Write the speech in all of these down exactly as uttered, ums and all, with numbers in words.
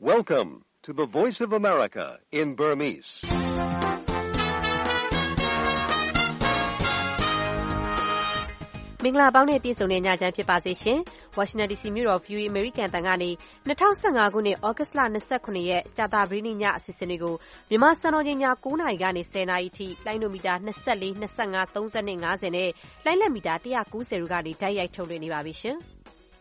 Welcome to the Voice of America in Burmese. ။မင်္ဂလာပေါင်းနဲ့ပြည့်စုံတဲ့ညချမ်းဖြစ်ပါစေရှင်။ Washington ဒီ စီ မြို့တော် ဗွီအိုအေ American တန်ကနေ၂၀၁၅ခုနှစ်ဩဂတ်လ၂၇ရက်ကြာသပတေးနေ့ညအစီအစဉ်တွေကိုမြန်မာစံတော်ချိန်ည၉နာရီကနေ၁၀နာရီအထိလိုင်းနိုမီတာ၂၄၊၂၅၊၃၂၊၅၀နဲ့လိုင်းလက်မီတာ၁၉၀တို့ကနေတိုက်ရိုက်ထုတ်လွှင့်နေပါပြီရှင်။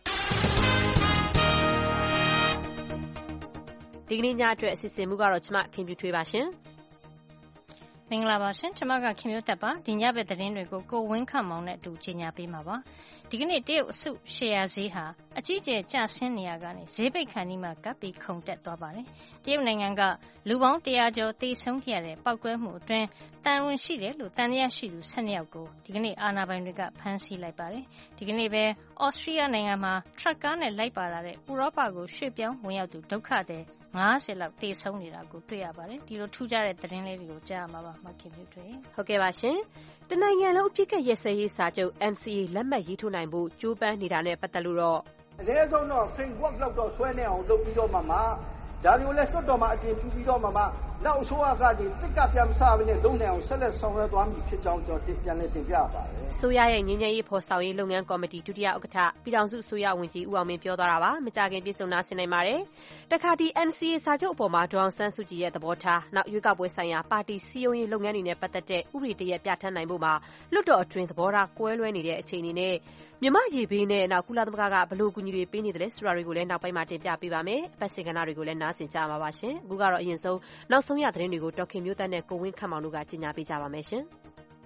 ဒီကနေ့ညအတွက်အစီအစဉ်မူကတော့ကျွန်မခင်ပြူထွေးပါရှင်။မင်္ဂလာပါရှင်ကျွန်မကခင်မျိုးသက်ပါဒီညဘက်သတင်းတွေကိုကိုဝင်းခန့်မောင်နဲ့အတူကြီးညာပေးမှာပါဒီကနေ့တရုတ်အစုရှယ်ယာဈေးဟာအကြီးကျယ်ကျဆင်းနေရကနေဈေးပိတ်ခါနီးမှာကပ်ပြီးခုန်တက်သွားပါတယ်တရုတ်နိုင်ငံကလူပေါင်းတရာကျော်တေဆုံးခဲ့ရတဲ့ပောက်ကွဲမှုအတွင်းတန်ဝင်ရှိတယ်လို့တန်တရားရှိသူ၁၂ယောက်ကိုဒီကနေ့အာဏာပိုင်တွေကဖမ်းဆီးလိုက်ပါတယ်ဒီကနေ့ပဲဩစတြီးယားနိုင်ငံမှာထရက်ကားနဲ့လိုက်ပါလာတဲ့ဥရောပကိုရွှေ့ပြောင်းဝင်ရောက်သူဒုက္ခသည်၅၀လောက်တေဆုံးနေတာကိုတွေ့ရပါတယ်ဒီလိုထူးခြားတဲ့သတင်းလေးတွေကိုကြားရမှာပါမခင်ဗျတွေဟုတ်ကဲ့ပါရှင်တနိုင်ငံလုံးအပြစ်ကရက်စဲရေးစာချုပ် N C A လက်မှတ်ရေးထိုးနိုင်ဖို့ကြိုးပမ်းနေတာနဲ့ပတ်သက်လို့တော့အနည်းဆုံးတော့ framework လောက်တော့ဆွဲနေအောင်လုပ်ပြီးတော့မှမှဒါတွေကိုလည်းတွတ်တော်မှာအပြင်ပြပြီးတော့မှမှနောက်အစိုးရကဒီတစ်ကပြန်မစားဘဲနဲ့လုံနေအောင်ဆက်လက်ဆောင်ရွက်သွားမည်ဖြစ်ကြောင်းကျွန်တော်ပြန်လည်တင်ပြပါတယ်။ဆိုရရဲ့ငင်းငယ်ရေးဖော်ဆောင်ရေးလုပ်ငန်းကော်မတီဒုတိယဥက္ကဋ္ဌပြည်ထောင်စုအစိုးရဝန်ကြီးဦးအောင်မင်းပြောသွားတာပါ။မကြခင်ပြည်စုံနာဆင်နိုင်ပါတယ်။တခါဒီ N C A စာချုပ်အပေါ်မှာဒေါအောင်ဆန်းစုကြည်ရဲ့သဘောထားနောက်ရွေးကောက်ပွဲဆိုင်ရာပါတီစည်းရုံးရေးလုပ်ငန်းတွေနဲ့ပတ်သက်တဲ့ဥပဒေတရက်ပြဋ္ဌာန်းနိုင်ဖို့မှာလွှတ်တော်အတွင်းသဘောထားကွဲလွဲနေတဲ့အခြေအနေနဲ့မြန်မာရေဘေးနဲ့နောက်ကုလသမဂ္ဂကဘလို့ကူညီတွေပေးနေတယ်ဆိုတာတွေကိုလည်းနောက်ပိုင်းမှာတင်ပြပေးပါမယ်။ပတ်စင်ကဏ္ဍတွေကိုလည်းနားဆင်ကြမှာပါရှင်။အခုကတော့အရင်ဆုံးနောက်ဆုံးရသတင်းတွေကိုဒေါခင်မျိုးသက်နဲ့ကိုဝင်းခန့်မောင်တို့ကကြီးညာပေးကြပါမယ်ရှင်။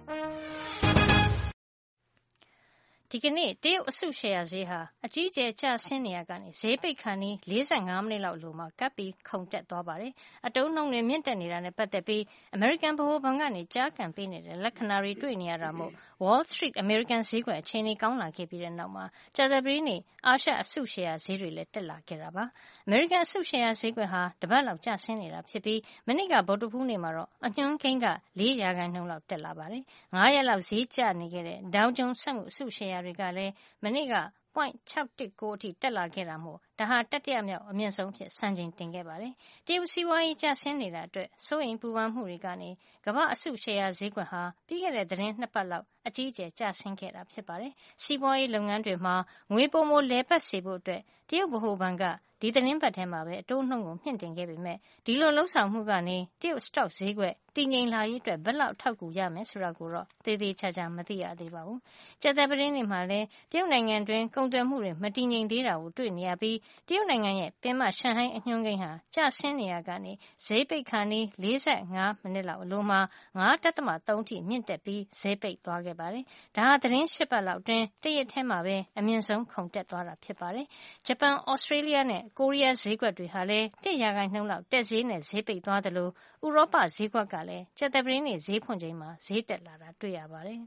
ဒီကနေ့တရုတ်အစုရှယ်ယာဈေးဟာအကြီးကျယ်ကျဆင်းနေရကနေဈေးပိတ်ခါနီး၄၅မိနစ်လောက်အလိုမှာကပ်ပြီးခုန်တက်သွားပါတယ်။အတုံးနှုန်းတွေမြင့်တက်နေတာနဲ့ပတ်သက်ပြီး American ဗဟိုဘဏ်ကနေကြားကန်ပေးနေတဲ့လက္ခဏာတွေတွေ့နေရတာမို့ Wall Street American ဈေးကွက်အခြေအနေကောင်းလာခဲ့ပြီးတဲ့နောက်မှာကြာသပတေးနေ့အာရှအစုရှယ်ယာဈေးတွေလည်းတက်လာခဲ့တာပါ။ American အစုရှယ်ယာဈေးကွက်ဟာတပတ်လောက်ကျဆင်းနေတာဖြစ်ပြီးမနေ့ကဗုဒ္ဓဟူးနေ့မှာတော့အညွှန်းကိန်းက၄ရာခိုင်နှုန်းလောက်တက်လာပါတယ်။၅ရက်လောက်ဈေးကျနေခဲ့တဲ့ Dow Jones စက်မှုအစုရှယ်ယာတွေကလည်းမနေ့က ဝ.၆၁၉ အထိတက်လာခဲ့တာမို့ဒါဟာတတိယမြောက်အမြင့်ဆုံးဖြစ်စံချိန်တင်ခဲ့ပါတယ်။တရုတ်စီးပွားရေးကျဆင်းနေတာအတွက်စိုးရိမ်ပူပန်မှုတွေကနေကမ္ဘာအစုရှယ်ယာဈေးကွက်ဟာပြီးခဲ့တဲ့သတင်းနှစ်ပတ်လောက်အကြီးအကျယ်ကျဆင်းခဲ့တာဖြစ်ပါတယ်။စီးပွားရေးလုပ်ငန်းတွေမှာငွေပိုမိုလဲပတ်စေဖို့အတွက်တရုတ်ဗဟိုဘဏ်ကဒီသတင်းပတ်ထဲမှာပဲအတိုးနှုန်းကိုမြင့်တင်ခဲ့ပေမဲ့ဒီလိုလှုပ်ဆောင်မှုကနေတရုတ်စတော့ဈေးကွက်တည်ငြိမ်လာရေးအတွက်ဘယ်လောက်ထောက်ကူရမယ်ဆိုတာကိုတော့သေသေးချာချာမသိရသေးပါဘူး။ကြာသပတေးနေ့မှာလည်းတရုတ်နိုင်ငံတွင်းကုန်သွယ်မှုတွေမတည်ငြိမ်သေးတာကိုတွေ့နေရပြီးတရုတ်နိုင်ငံရဲ့ပင်မရှန်ဟိုင်းအညွှန်းကိန်းဟာကျဆင်းနေရကနေဈေးပိတ်ခါနီး၄၅မိနစ်လောက်အလိုမှာ၅.၃အထိမြင့်တက်ပြီးဈေးပိတ်သွားခဲ့ပါတယ်။ဒါဟာသတင်း၈ပတ်လောက်တွင်တရက်ထဲမှာပဲအမြင့်ဆုံးခုန်တက်သွားတာဖြစ်ပါတယ်။ဂျပန်၊ဩစတြေးလျနဲ့ကိုရီးယားဈေးကွက်တွေဟာလည်း၁ရာခိုင်နှုန်းလောက်တက်ဈေးနဲ့ဈေးပိတ်သွားသလိုဥရောပဈေးကွက်ကလည်းကြာသပတေးနေ့ဈေးဖွင့်ချိန်မှာဈေးတက်လာတာတွေ့ရပါတယ်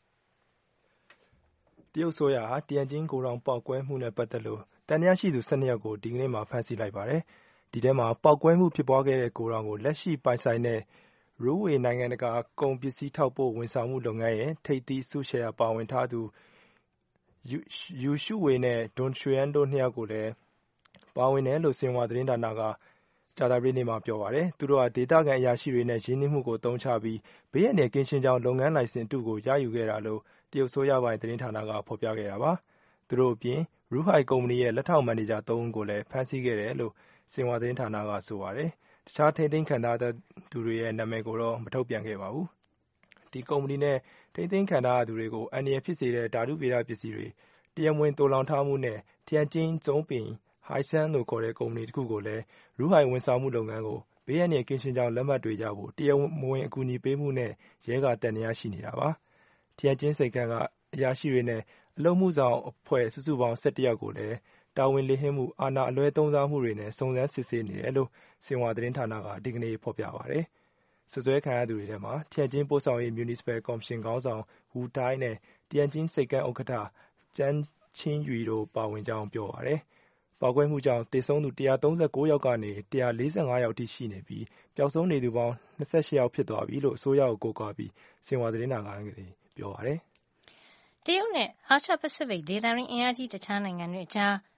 ။တရုတ်ဆိုရဟာတရန်ကျင်းကိုတောင်ပေါက်ကွဲမှုနဲ့ပတ်သက်လို့တန်တရားရှိသူ၁၂ယောက်ကိုဒီကနေ့မှာဖမ်းဆီးလိုက်ပါတယ်။ဒီထဲမှာပေါက်ကွဲမှုဖြစ်ပွားခဲ့တဲ့ကိုတောင်ကိုလက်ရှိပိုင်ဆိုင်တဲ့ရူဝေနိုင်ငံတကာကုန်ပစ္စည်းထောက်ပို့ဝန်ဆောင်မှုလုပ်ငန်းရဲ့ထိပ်သီးစုရှယ်ယာပါဝင်ထားသူယူရှုဝေနဲ့ဒွန်ရွှေယန်တို့နှစ်ယောက်ကိုလည်းပါဝင်တယ်လို့စင်ဝါသတင်းဌာနကကြာသပတေးနေ့မှာပြောပါတယ်။သူတို့ဟာဒေသခံအရာရှိတွေနဲ့ရင်းနှီးမှုကိုသုံးချပြီးဘေးအန္တရာယ်ကင်းရှင်းကြောင်းလုပ်ငန်းလိုင်စင်အတုကိုရယူခဲ့တာလို့တရုတ်ဆိုရပိုင်းသတင်းဌာနကဖော်ပြခဲ့တာပါ။သူတို့အပြင်ရူဟိုင်ကုမ္ပဏီရဲ့လက်ထောက်မန်နေဂျာသုံးဦးကိုလည်းဖမ်းဆီးခဲ့တယ်လို့စင်ဝါသတင်းဌာနကဆိုပါတယ်။တခြားထိန်းသိမ်းခံထားသူတွေရဲ့နာမည်ကိုတော့မထုတ်ပြန်ခဲ့ပါဘူး။ဒီကုမ္ပဏီနဲ့ထိန်းသိမ်းခံထားသူတွေကိုအန္တရာယ်ဖြစ်စေတဲ့ဓာတုဗေဒပစ္စည်းတွေတရားမဝင်သိုလှောင်ထားမှုနဲ့ထျံကျင်းကျုံးပင်ဟိုင်ဆန်းလို့ခေါ်တဲ့ကုမ္ပဏီတစ်ခုကိုလည်းရူဟိုင်ဝန်ဆောင်မှုလုပ်ငန်းကိုဘေးအန္တရာယ်ကင်းရှင်းကြောင်းလက်မှတ်တွေရဖို့တရားမဝင်အကူအညီပေးမှုနဲ့ရဲကတန်တရားရှိနေတာပါ။ထျံကျင်းစိတ်ကန်းကအရာရှိတွေနဲ့အလုပ်မှုဆောင်အဖွဲ့စုစုပေါင်း၁၁ယောက်ကိုလည်းတာဝန်လေးဟင်းမှုအာဏာအလွဲသုံးစားမှုတွေနဲ့စုံစမ်းစစ်ဆေးနေတယ်လို့စင်ဝါသတင်းဌာနကဒီကနေ့ဖော်ပြပါတယ်။စွပ်စွဲခံရသူတွေထဲမှာထျံကျင်းပို့ဆောင်ရေး Municipal ကော်မရှင်ခေါင်းဆောင်ဟူတိုင်းနဲ့ထျံကျင်းစိတ်ကန်းဥက္ကဋ္ဌကျန်းချင်းယူတို့ပါဝင်ကြောင်းပြောပါတယ်။ပေါက်ကွဲမှုကြောင့်သေဆုံးသူ၁၃၉ယောက်ကနေ၁၄၅ယောက်အထိရှိနေပြီးပျောက်ဆုံးနေသူပေါင်း၂၈ယောက်ဖြစ်သွားပြီလို့အစိုးရကိုကိုးကားပြီးစင်ဝါသတင်းဌာနကပြောပါတယ်။တရုတ်နဲ့အာရှပစိဖိတ်ဒေသတွင်းအင်အားကြီးတခြားနိုင်ငံတွေအကြား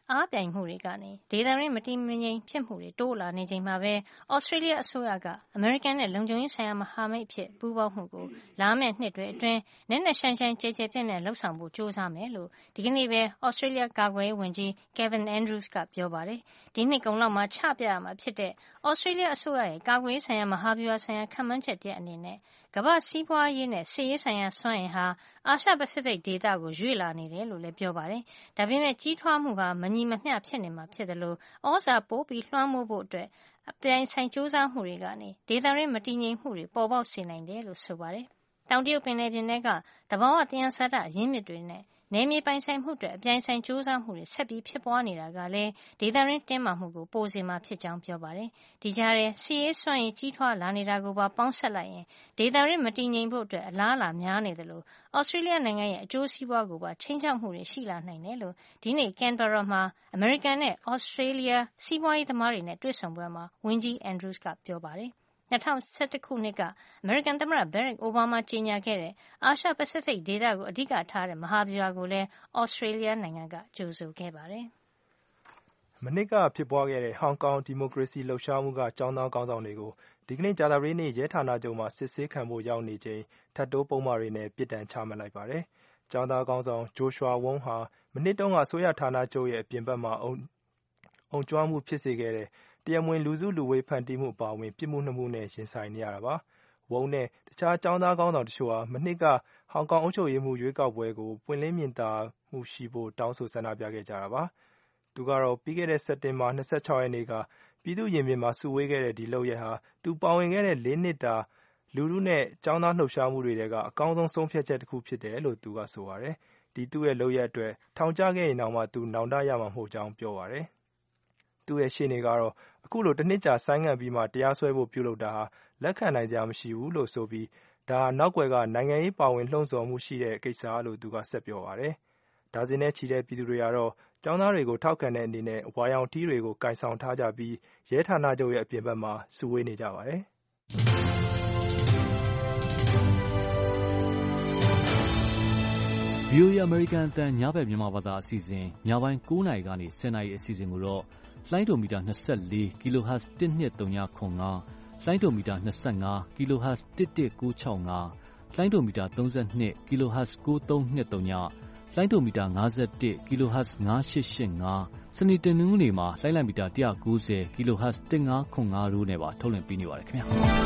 အားပြိုင်မှုတွေကနေဒေသတွင်းမတည်မငြိမ်ဖြစ်မှုတွေတိုးလာနေချိန်မှာပဲဩစတြေးလျအစိုးရကအမေရိကန်နဲ့လုံခြုံရေးဆိုင်ရာမဟာမိတ်အဖြစ်ပူးပေါင်းမှုကိုလာမယ့်နှစ်တွေအတွင်းနက်နက်ရှိုင်းရှိုင်းကျယ်ကျယ်ပြန့်ပြန့်လှုပ်ဆောင်ဖို့ကြိုးစားမယ်လို့ဒီကနေ့ပဲဩစတြေးလျကာကွယ်ရေးဝန်ကြီး Kevin Andrews ကပြောပါတယ်။ဒီနှစ်ကုန်လောက်မှာချပြရမှာဖြစ်တဲ့ဩစတြေးလျအစိုးရရဲ့ကာကွယ်ရေးဆိုင်ရာမဟာဗျူဟာဆိုင်ရာခန့်မှန်းချက်တရပ်အနေနဲ့ကမ္ဘာ့စီးပွားရေးနဲ့စစ်ရေးဆိုင်ရာစွမ်းအင်ဟာအာရှပစိဖိတ်ဒေသကိုရွေ့လာနေတယ်လို့လည်းပြောပါတယ်။ဒါပေမဲ့ကြီးထွားမှုဟာမညီမမျှဖြစ်နေမှာဖြစ်တယ်လို့ဩဇာပိုပြီးလွှမ်းမိုးဖို့အတွက်အပြိုင်ဆိုင်စူးစမ်းမှုတွေကနေဒေသတွင်းမတည်ငြိမ်မှုတွေပေါ်ပေါက်စေနိုင်တယ်လို့ဆိုပါတယ်။တောင်တရုတ်ပင်လယ်ပြင်ထဲကသဘာဝသယံဇာတအရင်းမြစ်တွေနဲ့နယ်မြေပိုင်ဆိုင်မှုအတွက်အပြိုင်ဆိုင်စူးစမ်းမှုတွေဆက်ပြီးဖြစ်ပွားနေတာကလည်းဒေသတွင်းတင်းမာမှုကိုပိုစေမှာဖြစ်ကြောင်းပြောပါတယ်။ဒီကြားထဲစစ်ရေးစွမ်းရည်ကြီးထွားလာနေတာကိုပါပေါင်းစပ်လိုက်ရင်ဒေသတွင်းမတည်ငြိမ်ဖို့အတွက်အလားအလာများနေတယ်လို့ဩစတြေးလျနိုင်ငံရဲ့အကျိုးစီးပွားကိုပါချိန်ချောက်မှုတွေရှိလာနိုင်တယ်လို့ဒီနေ့ကန်ဘာရာမှာအမေရိကန်နဲ့ဩစတြေးလျစီးပွားရေးသမားတွေနဲ့တွေ့ဆုံပွဲမှာဝန်ကြီး Andrews ကပြောပါတယ်။၂၀၁၁ခုနှစ်ကအမေရိကန်သမ္မတဘရက်အိုဘားမားကြေညာခဲ့တဲ့အာရှပစိဖိတ်ဒေသကိုအဓိကထားတဲ့မဟာဗျူဟာကိုလည်းဩစတြေးလျနိုင်ငံကကြိုဆိုခဲ့ပါတယ်။မနှစ်ကဖြစ်ပွားခဲ့တဲ့ဟောင်ကောင်ဒီမိုကရေစီလှုပ်ရှားမှုကကျောင်းသားခေါင်းဆောင်တွေကိုဒီကနေ့ကြာသပတေးနေ့ရဲဌာနချုပ်မှာစစ်ဆေးခံဖို့ရောက်နေချိန်ထပ်တိုးပုံမှန်တွေနဲ့ပြစ်ဒဏ်ချမှတ်လိုက်ပါတယ်။ကျောင်းသားခေါင်းဆောင်ဂျိုရှွာဝုန်းဟာမနှစ်တုန်းကအစိုးရဌာနချုပ်ရဲ့အပြင်ဘက်မှာအုံအုံကြွမှုဖြစ်စေခဲ့တဲ့တရားမဝင်လူစုလူဝေးဖန်တီးမှုအပါအဝင်ပြစ်မှုနှစ်မှုနဲ့ရင်ဆိုင်နေရတာပါ။ဝုန်းနဲ့တခြားကျောင်းသားခေါင်းဆောင်တချို့ဟာမနှစ်ကဟောင်ကောင်အုပ်ချုပ်ရေးမှူးရွေးကောက်ပွဲကိုပွင့်လင်းမြင်သာမှုရှိဖို့တောင်းဆိုဆန္ဒပြခဲ့ကြတာပါ။သူကတော့ပြီးခဲ့တဲ့စက်တင်ဘာ၂၆ရက်နေ့ကပြည်သူ့ရင်ပြင်မှာစုဝေးခဲ့တဲ့ဒီလုပ်ရပ်ဟာသူပါဝင်ခဲ့တဲ့လေးနှစ်တာလူထုနဲ့ကျောင်းသားလှုပ်ရှားမှုတွေထဲကအကောင်းဆုံးဆုံးဖြတ်ချက်တစ်ခုဖြစ်တယ်လို့သူကဆိုပါတယ်။ဒီသူ့ရဲ့လုပ်ရပ်အတွက်ထောင်ကျခဲ့ရင်တောင်မှသူနောင်တရမှာမဟုတ်ကြောင်းပြောပါတယ်။သူ့ရဲ့ရှေ့နေကတော့အခုလိုတစ်နှစ်ကြာဆိုင်းငံ့ပြီးမှတရားစွဲဖို့ပြုလုပ်တာဟာလက်ခံနိုင်စရာမရှိဘူးလို့ဆိုပြီးဒါနောက်ွယ်ကနိုင်ငံရေးပါဝင်လှုံ့ဆော်မှုရှိတဲ့ကိစ္စလို့သူကဆက်ပြောပါတယ်။ဒါဇင်နဲ့ချီတဲ့ပြည်သူတွေကတော့ကျောင်းသားတွေကိုထောက်ခံတဲ့အနေနဲ့ဝါရောင်ထီးတွေကိုကင်ဆောင်ထားကြပြီးရဲဌာနချုပ်ရဲ့အပြင်ဘက်မှာစုဝေးနေကြပါတယ်။ဗွီအိုအေ American အသံညဘက်မြန်မာဘာသာအစီအစဉ်ညပိုင်း၉နာရီကနေ၁၀နာရီအစီအစဉ်ကိုတော့လှိုင်းဒိုမီတာ၂၄ kHz တစ်နှစ်၃၅ခွန်၅လှိုင်းဒိုမီတာ၂၅ kHz တစ်တစ်၉၆၅လှိုင်းဒိုမီတာ၃၂ kHz ၉၃၂၃ညလှိုင်းဒိုမီတာ၅၁ kHz ၅၈၈၅စနေတနင်္ဂနွေမှာလှိုင်းလံမီတာ၁၉၀ kHz တစ်၅ခွန်၅တို့နဲ့ပါထုတ်လွှင့်ပေးနေပါတယ်ခင်ဗျာ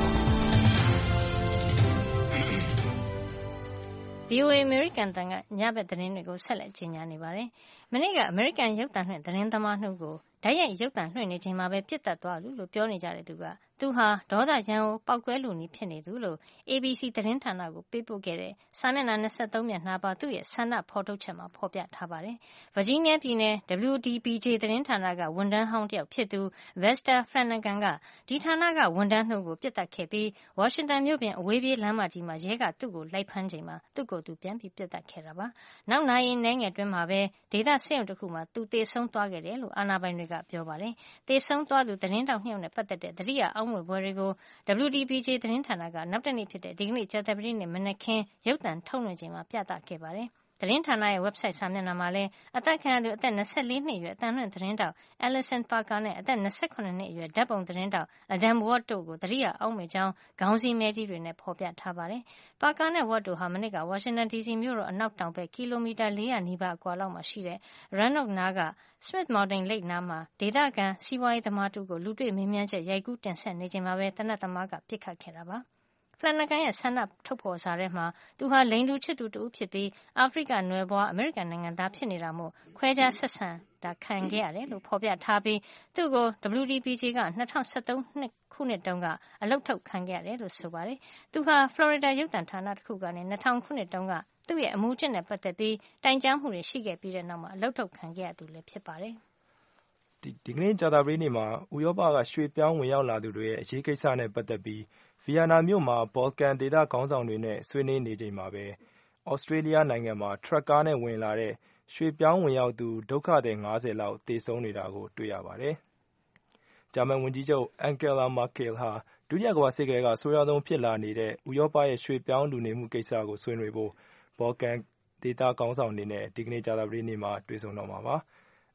ဗီအိုအေ American တန်ကညဘက်သတင်းတွေကိုဆက်လက်ကြီးညာနေပါတယ်။မနေ့ကအမေရိကန်ရုပ်သံလွှင့်သတင်းသမားနှုတ်ကိုဓာတ်ရိုက်ရုပ်သံလွှင့်နေချိန်မှာပဲပြစ်တက်သွားလို့လို့ပြောနေကြတဲ့သူကသူဟာဒေါသရန်ကိုပောက်ကွဲလူနီဖြစ်နေသူလို့ A B C သတင်းဌာနကိုပေးပို့ခဲ့တဲ့စာမျက်နှာ၂၃မျက်နှာပါသူ့ရဲ့ဆန္ဒဖော်ထုတ်ချက်မှာဖော်ပြထားပါတယ်။ Virginia ပြည်နယ် W D B J သတင်းဌာနကဝန်ထမ်းဟောင်းတယောက်ဖြစ်သူ Vesta Flanagan ကဒီဌာနကဝန်ထမ်းနှုတ်ကိုပြစ်တက်ခဲ့ပြီးဝါရှင်တန်မြို့ပြင်အဝေးပြေးလမ်းမကြီးမှာရဲကသူ့ကိုလိုက်ဖမ်းချိန်မှာသူ့ကိုယ်သူပြန်ပြီးပြစ်တက်ခဲ့တာပါ။နောက်နာရီနှဲငယ်တွင်းမှာပဲဒေသဆေးရုံတစ်ခုမှာသူသေဆုံးသွားခဲ့တယ်လို့အာဏာပိုင်တွေကပြောပါတယ်။သေဆုံးသွားသူသတင်းတောက်နှစ်ယောက်နဲ့ပတ်သက်တဲ့သတိရအောက်မေ့ပွဲတွေကို W D B J သတင်းဌာနကနောက်တနေ့ဖြစ်တဲ့ဒီကနေ့ကြာသပတေးနေ့မနက်ခင်းရုပ်သံထုတ်လွှင့်ချိန်မှာပြသခဲ့ပါတယ်။သတင်းဌာနရဲ့ website စာမျက်နှာမှာလည်းအသက်ခံရသူအသက်၂၄နှစ်အရွယ်အသံလွှင့်သတင်းတောက် Allison Parker နဲ့အသက်၂၇နှစ်အရွယ်ဓာတ်ပုံသတင်းတောက် Adam Watt တို့ကိုသတိရအောက်မေ့ကြောင်းခေါင်းစည်းမဲကြီးတွေနဲ့ဖော်ပြထားပါတယ်။ Parker နဲ့ Watt တို့ဟာမနေ့ကဝါရှင်တန်ဒီစီမြို့တော်အနောက်တောင်ဘက်ကီလိုမီတာ၄၀၀နီးပါးအကွာလောက်မှာရှိတဲ့ Roanoke နားက Smith Mountain Lake နားမှာဒေသခံစီးပွားရေးသမားတူကိုလူတွေ့မေးမြန်းချက်ရိုက်ကူးတင်ဆက်နေချိန်မှာပဲသေနတ်သမားကပစ်ခတ်ခဲ့တာပါ။ Flanagan ရဲ့ဆန္ဒထုတ်ဖော်စာထဲမှာသူဟာလိင်တူချစ်သူတဦးဖြစ်ပြီးအာဖရိကနွယ်ဘွားအမေရိကန်နိုင်ငံသားဖြစ်နေတာမို့ခွဲခြားဆက်ဆံတာခံခဲ့ရတယ်လို့ဖော်ပြထားပြီးသူ့ကို W D B J က၂၀၁၃ခုနှစ်တုန်းကအလုပ်ထုတ်ခံခဲ့ရတယ်လို့ဆိုပါတယ်။သူဟာ Florida ရုပ်သံဌာနတစ်ခုကနေ၂၀၀၀ခုနှစ်တုန်းကသူ့ရဲ့အမူအကျင့်နဲ့ပတ်သက်ပြီးတိုင်ကြားမှုတွေရှိခဲ့ပြီးတဲ့နောက်မှာအလုပ်ထုတ်ခံခဲ့ရသူလည်းဖြစ်ပါတယ်။ဒီဒီကနေ့ကြာသပတေးနေ့မှာဥရောပကရွှေ့ပြောင်းဝင်ရောက်လာသူတွေရဲ့အရေးကိစ္စနဲ့ပတ်သက်ပြီးဗီယက်နာမြို့မှာဘော်လကန်ဒေသခေါင်းဆောင်တွေနဲ့ဆွေးနွေးနေချိန်မှာပဲဩစတြေးလျနိုင်ငံမှာထရပ်ကားနဲ့ဝင်လာတဲ့ရွှေ့ပြောင်းဝင်ရောက်သူဒုက္ခသည်၅၀လောက်သေဆုံးနေတာကိုတွေ့ရပါတယ်။ဂျာမန်ဝန်ကြီးချုပ်အန်ဂဲလာမာကယ်ဟာဒုတိယကမ္ဘာစစ်ကတည်းကအဆိုးရွားဆုံးဖြစ်လာနေတဲ့ဥရောပရဲ့ရွှေ့ပြောင်းလူနေမှုကိစ္စကိုဆွေးနွေးဖို့ဘော်လကန်ဒေသခေါင်းဆောင်တွေနဲ့ဒီကနေ့ကြာသပတေးနေ့မှာတွေ့ဆုံတော့မှာပါ။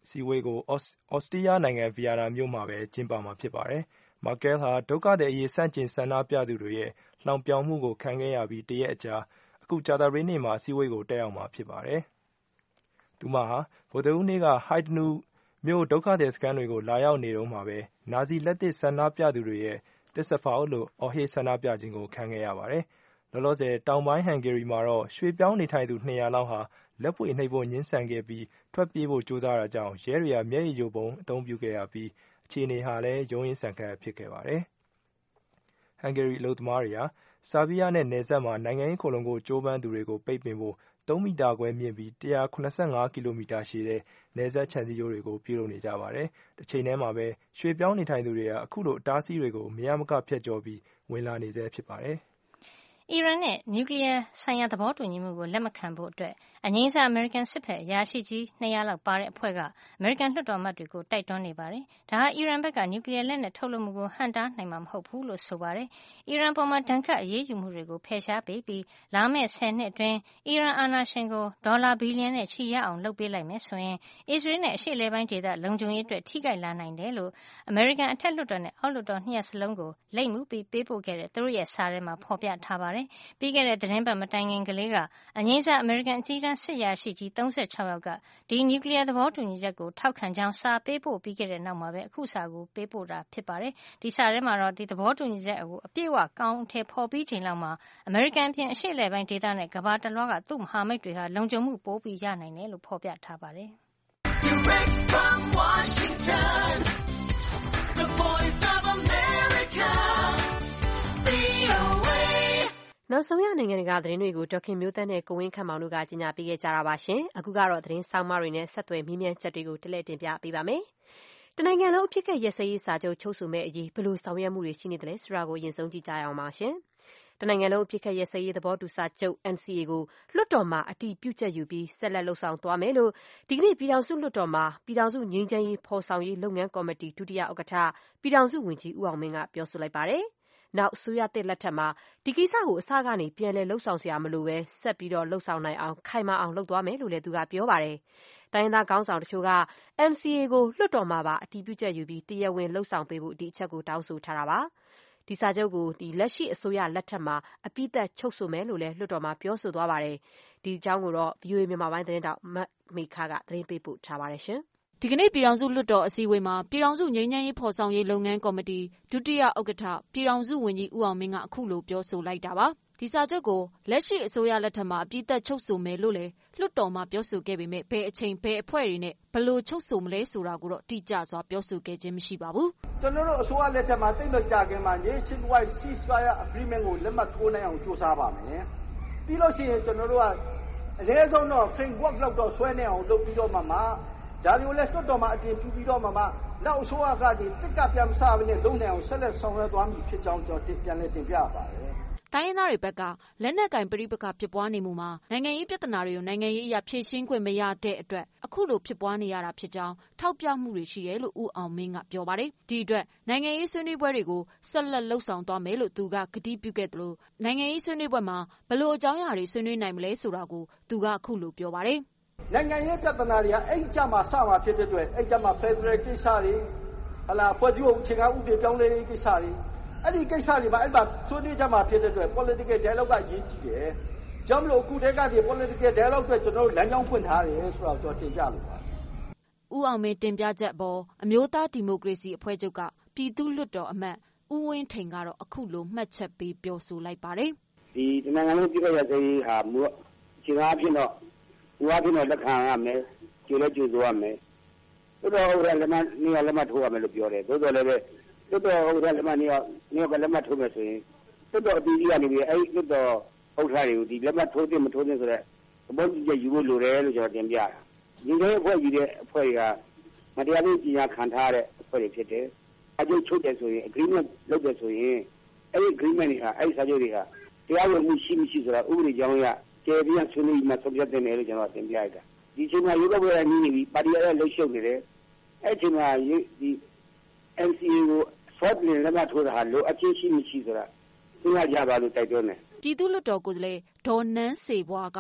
စည်းဝေးကိုဩစတြီးယားနိုင်ငံဗီယန်နာမြို့မှာပဲကျင်းပမှာဖြစ်ပါတယ်။ မာကဲလ်ဟာဒုက္ခသည်အရေးဆန့်ကျင်ဆန္ဒပြသူတွေရဲ့လှောင်ပြောင်မှုကိုခံခဲ့ရပြီးတရက်အကြာအခုကြာသပတေးနေ့မှာအစည်းအဝေးကိုတက်ရောက်မှာဖြစ်ပါတယ်။သူမဟာဗုဒ္ဓဟူးနေ့ကဟိုက်ဒနူးမြို့ဒုက္ခသည်စခန်းတွေကိုလာရောက်နေတုန်းမှာပဲနာဇီလက်သစ်ဆန္ဒပြသူတွေရဲ့သစ္စာဖောက်လို့အော်ဟစ်ဆန္ဒပြခြင်းကိုခံခဲ့ရပါတယ်။လောလောဆယ်တောင်ပိုင်းဟန်ဂေရီမှာတော့ရွှေ့ပြောင်းနေထိုင်သူနှစ်ရာလောက်ဟာလက်ပွေနှိပ်ဖို့ငြင်းဆန်ခဲ့ပြီးထွက်ပြေးဖို့ကြိုးစားတာကြောင့်ရဲတွေကမျက်ရည်ယိုဗုံးအသုံးပြုခဲ့ရပြီးအခြေအနေဟာလည်းရုန်းရင်းဆန်ခတ်ဖြစ်ခဲ့ပါတယ်။ဟန်ဂေရီအလုပ်သမားတွေဟာဆာဘီးယားနဲ့နယ်စပ်မှာနိုင်ငံရေးခိုလှုံဖို့ကြိုးပမ်းသူတွေကိုပိတ်ပင်ဖို့သုံးမီတာခွဲမြင့်ပြီး၁၇၅ကီလိုမီတာရှည်တဲ့နယ်စပ်ခြံစည်းရိုးတွေကိုပြုလုပ်နေကြပါတယ်။တစ်ချိန်တည်းမှာပဲရွှေ့ပြောင်းနေထိုင်သူတွေကအခုလိုအတားအဆီးတွေကိုမရမကဖျက်ကျော်ပြီးဝင်လာနေဆဲဖြစ်ပါတယ်။အီရန်နဲ့နျူကလ িয়ার ဆိုင်ရာသဘောတူညီမှုကိုလက်မခံဖို့အတွက်အငြိမ်းစားအမေရိကန်စစ်ဘက်အရာရှိကြီးနှစ်ရာလောက်ပါတဲ့အဖွဲ့ကအမေရိကန်လွှတ်တော်အမတ်တွေကိုတိုက်တွန်းနေပါတယ်။ဒါဟာအီရန်ဘက်ကနျူကလ িয়ার လက်နက်ထုတ်လုပ်မှုကိုဟန့်တားနိုင်မှာမဟုတ်ဘူးလို့ဆိုပါတယ်။အီရန်ပေါ်မှာဒဏ်ခတ်အရေးယူမှုတွေကိုဖယ်ရှားပေးပြီးလာမယ့်ဆယ်နှစ်အတွင်းအီရန်အာဏာရှင်ကိုဒေါ်လာဘီလီယံနဲ့ချီရအောင်လုပ်ပေးလိုက်မယ်ဆိုရင်အစ္စရေးနဲ့အရှေ့အလယ်ပိုင်းဒေသလုံခြုံရေးအတွက်ထိခိုက်လာနိုင်တယ်လို့အမေရိကန်အထက်လွှတ်တော်နဲ့အောက်လွှတ်တော်နှစ်ရပ်စလုံးကိုလိပ်မှုပြီးပေးပို့ခဲ့တဲ့သူတို့ရဲ့စာထဲမှာဖော်ပြထားပါတယ်။ပြီးခဲ့တဲ့သတင်းပတ်မတိုင်ခင်ကလေးကအငြိမ်းစားအမေရိကန်အကြီးတန်းစစ်ရာရှိကြီး၃၆ယောက်ကဒီနျူကလ িয়ার သဘောတူညီချက်ကိုထောက်ခံကြောင်းစာပေးပို့ပြီးခဲ့တဲ့နောက်မှာပဲအခုစာကိုပေးပို့တာဖြစ်ပါတယ်။ဒီစာထဲမှာတော့ဒီသဘောတူညီချက်ကိုအပြည့်အဝကောင်းအထည်ဖော်ပြီးချိန်လောက်မှာအမေရိကန်ပြင်အရှေ့အလယ်ပိုင်းဒေသနဲ့ကမ္ဘာတလွှားကသူ့မဟာမိတ်တွေဟာလုံခြုံမှုပိုပြီးရနိုင်တယ်လို့ဖော်ပြထားပါတယ်။ Direct from Washington, the Voice of America, နောက်ဆုံးရနိုင်ငံတကာသတင်းတွေကိုဒေါခင်မျိုးသန်းနဲ့ကိုဝင်းခန့်မောင်တို့ကကြီးညာပေးခဲ့ကြတာပါရှင်။အခုကတော့သတင်းဆောင်းပါးတွေနဲ့ဆက်သွယ်မြင်းမြန်းချက်တွေကိုတလဲတင်ပြပေးပါမယ်။တနိုင်ငံလုံးအဖြစ်ကရက်စဲရေးစာချုပ်ချုပ်ဆိုမဲ့အရေးဘယ်လိုဆောင်ရွက်မှုတွေရှိနေသလဲဆိုတာကိုအရင်ဆုံးကြည့်ကြရအောင်ပါရှင်။တနိုင်ငံလုံးအဖြစ်ကရက်စဲရေးသဘောတူစာချုပ် N C A ကိုလွှတ်တော်မှာအတည်ပြုချက်ယူပြီးဆက်လက်လှုပ်ဆောင်သွားမယ်လို့ဒီကနေ့ပြည်ထောင်စုလွှတ်တော်မှာပြည်ထောင်စုငြိမ်းချမ်းရေးဖော်ဆောင်ရေးလုပ်ငန်းကော်မတီဒုတိယဥက္ကဋ္ဌပြည်ထောင်စုဝန်ကြီးဦးအောင်မင်းကပြောဆိုလိုက်ပါတယ်။နောက်အစိုးရသစ်လက်ထက်မှာဒီကိစ္စကိုအစကနေပြန်လည်လှုပ်ဆောင်စရာမလိုပဲဆက်ပြီးတော့လှုပ်ဆောင်နိုင်အောင်ခိုင်မာအောင်လုပ်သွားမယ်လို့လည်းသူကပြောပါတယ်။တိုင်းရင်းသားခေါင်းဆောင်တချို့က N C A ကိုလွှတ်တော်မှာပါအတည်ပြုချက်ယူပြီးတရားဝင်လှုပ်ဆောင်ပေးဖို့ဒီအချက်ကိုတောင်းဆိုထားတာပါ။ဒီစာချုပ်ကိုဒီလက်ရှိအစိုးရလက်ထက်မှာအပြည့်သက်ချုပ်ဆိုမယ်လို့လည်းလွှတ်တော်မှာပြောဆိုသွားပါတယ်။ဒီအကြောင်းကိုတော့ ဗွီအိုအေ မြန်မာပိုင်းသတင်းတောက်မမေခကသတင်းပေးပို့ထားပါတယ်ရှင်။ဒီကနေ့ပြည်ထောင်စုလွှတ်တော်အစည်းအဝေးမှာပြည်ထောင်စုငြိမ်းချမ်းရေးဖော်ဆောင်ရေးလုပ်ငန်းကော်မတီဒုတိယဥက္ကဋ္ဌပြည်ထောင်စုဝန်ကြီးဦးအောင်မင်းကအခုလိုပြောဆိုလိုက်တာပါ။ဒီစာချုပ်ကိုလက်ရှိအစိုးရလက်ထက်မှာအပြည့်သက်ချုပ်ဆိုမယ်လို့လည်းလွှတ်တော်မှာပြောဆိုခဲ့ပေမဲ့ဘယ်အချိန်ဘယ်အဖွဲ့တွေနဲ့ဘယ်လိုချုပ်ဆိုမလဲဆိုတာကိုတော့တိကျစွာပြောဆိုခဲ့ခြင်းမရှိပါဘူး။ကျွန်တော်တို့အစိုးရလက်ထက်မှာတိတ်မကြခင်မှာ Nationwide Ceasefire Agreement ကိုလက်မှတ်ထိုးနိုင်အောင်ကြိုးစားပါမယ်။ပြီးလို့ရှိရင်ကျွန်တော်တို့ကအနည်းဆုံးတော့ framework လောက်တော့ဆွဲနေအောင်လုပ်ပြီးတော့မှမှဒါတွေကိုလည်းလွှတ်တော်မှာအတင်ပြပြီးတော့မှမှနောက်အစိုးရကဒီတစ်ကပြန်မစားဘဲနဲ့လုံနိုင်အောင်ဆက်လက်ဆောင်ရွက်သွားမည်ဖြစ်ကြောင်းကျွန်တော်ပြန်လည်တင်ပြပါတယ်။တိုင်းရင်းသားတွေဘက်ကလက်နက်ကင်ပဋိပက္ခဖြစ်ပွားနေမှုမှာနိုင်ငံရေးပြဿနာတွေကိုနိုင်ငံရေးအရာဖြေရှင်းခွင့်မရတဲ့အတွက်အခုလိုဖြစ်ပွားနေရတာဖြစ်ကြောင်းထောက်ပြမှုတွေရှိတယ်လို့ဦးအောင်မင်းကပြောပါတယ်။ဒီအတွက်နိုင်ငံရေးဆွေးနွေးပွဲတွေကိုဆက်လက်လှုပ်ဆောင်သွားမယ်လို့သူကကတိပြုခဲ့တယ်လို့နိုင်ငံရေးဆွေးနွေးပွဲမှာဘယ်လိုအကြောင်းအရာတွေဆွေးနွေးနိုင်မလဲဆိုတာကိုသူကအခုလိုပြောပါတယ်။နိုင်ငံရေးပြဿနာတွေကအဲ့ကြမှာစမှာဖြစ်တဲ့အတွက်အဲ့ကြမှာ Federal ကိစ္စတွေဟလာဖွဲ့စည်းပုံအခြေခံဥပဒေပြောင်းလဲရေးကိစ္စတွေအဲ့ဒီကိစ္စတွေမှာအဲ့မှာဆွေးနွေးကြမှာဖြစ်တဲ့အတွက် political dialogue ကအရေးကြီးတယ်။ကြောင့်မလို့အခုတည်းကဒီ political dialogue အတွက်ကျွန်တော်တို့လမ်းကြောင်းဖွင့်ထားတယ်ဆိုတော့ကျွန်တော်တင်ပြလိုပါတယ်။ဦးအောင်မင်းတင်ပြချက်ပေါ်အမျိုးသားဒီမိုကရေစီအဖွဲ့ချုပ်ကပြည်သူ့လွှတ်တော်အမတ်ဦးဝင်းထိန်ကတော့အခုလိုမှတ်ချက်ပေးပြောဆိုလိုက်ပါတယ်။ဒီနိုင်ငံလုံးပြည်ပရစေးဟာမျိုးခြေကားဖြစ်တော့ဘုရားပြတော့လက်ခံရမယ်ကျိုးလဲကျိုးဆိုရမယ်သို့တော်ဥရလက်မနေရလက်မထိုးရမယ်လို့ပြောတယ်သို့တော်လည်းပဲသို့တော်ဥရလက်မနေရနေကလက်မထိုးမယ်ဆိုရင်သို့တော်အတီးကြီးကနေပြီးအဲ့သို့တော်ဥစ္စာတွေကိုဒီလက်မထိုးသိမထိုးသိဆိုတဲ့သဘောတူချက်ယူဖို့လိုတယ်လို့ကျွန်တော်တင်ပြတာဒီလိုအဖွဲ့ကြီးတဲ့အဖွဲ့ကမတရားပြီးကြီးညာခံထားတဲ့အဖွဲ့တွေဖြစ်တယ်အကျိုးချုပ်တယ်ဆိုရင် agreement လုပ်တယ်ဆိုရင်အဲ့ဒီ agreement တွေဟာအဲ့ဒီစာချုပ်တွေကတရားဝင်မှုရှိမရှိဆိုတာဥပဒေကြောင်းအရကျေပြန်ဆွေးနွေးမှဆုံးဖြတ်တဲ့နယ်လို့ကျွန်တော်တင်ပြလိုက်တာဒီချိန်မှာရုပ်ပွဲရနေပြီပါတီရလှုပ်ရှုပ်နေတယ်အဲ့ချိန်မှာဒီ N C A ကိုဆော့တင်လက်မှတ်ထိုးတာဟာလိုအပ်ချင်းရှိမရှိဆိုတာသိရကြပါလို့တိုက်တွန်းတယ်ပြည်သူ့လွှတ်တော်ကိုယ်စားလှယ်ဒေါ်နန်းစေဘွားကတော့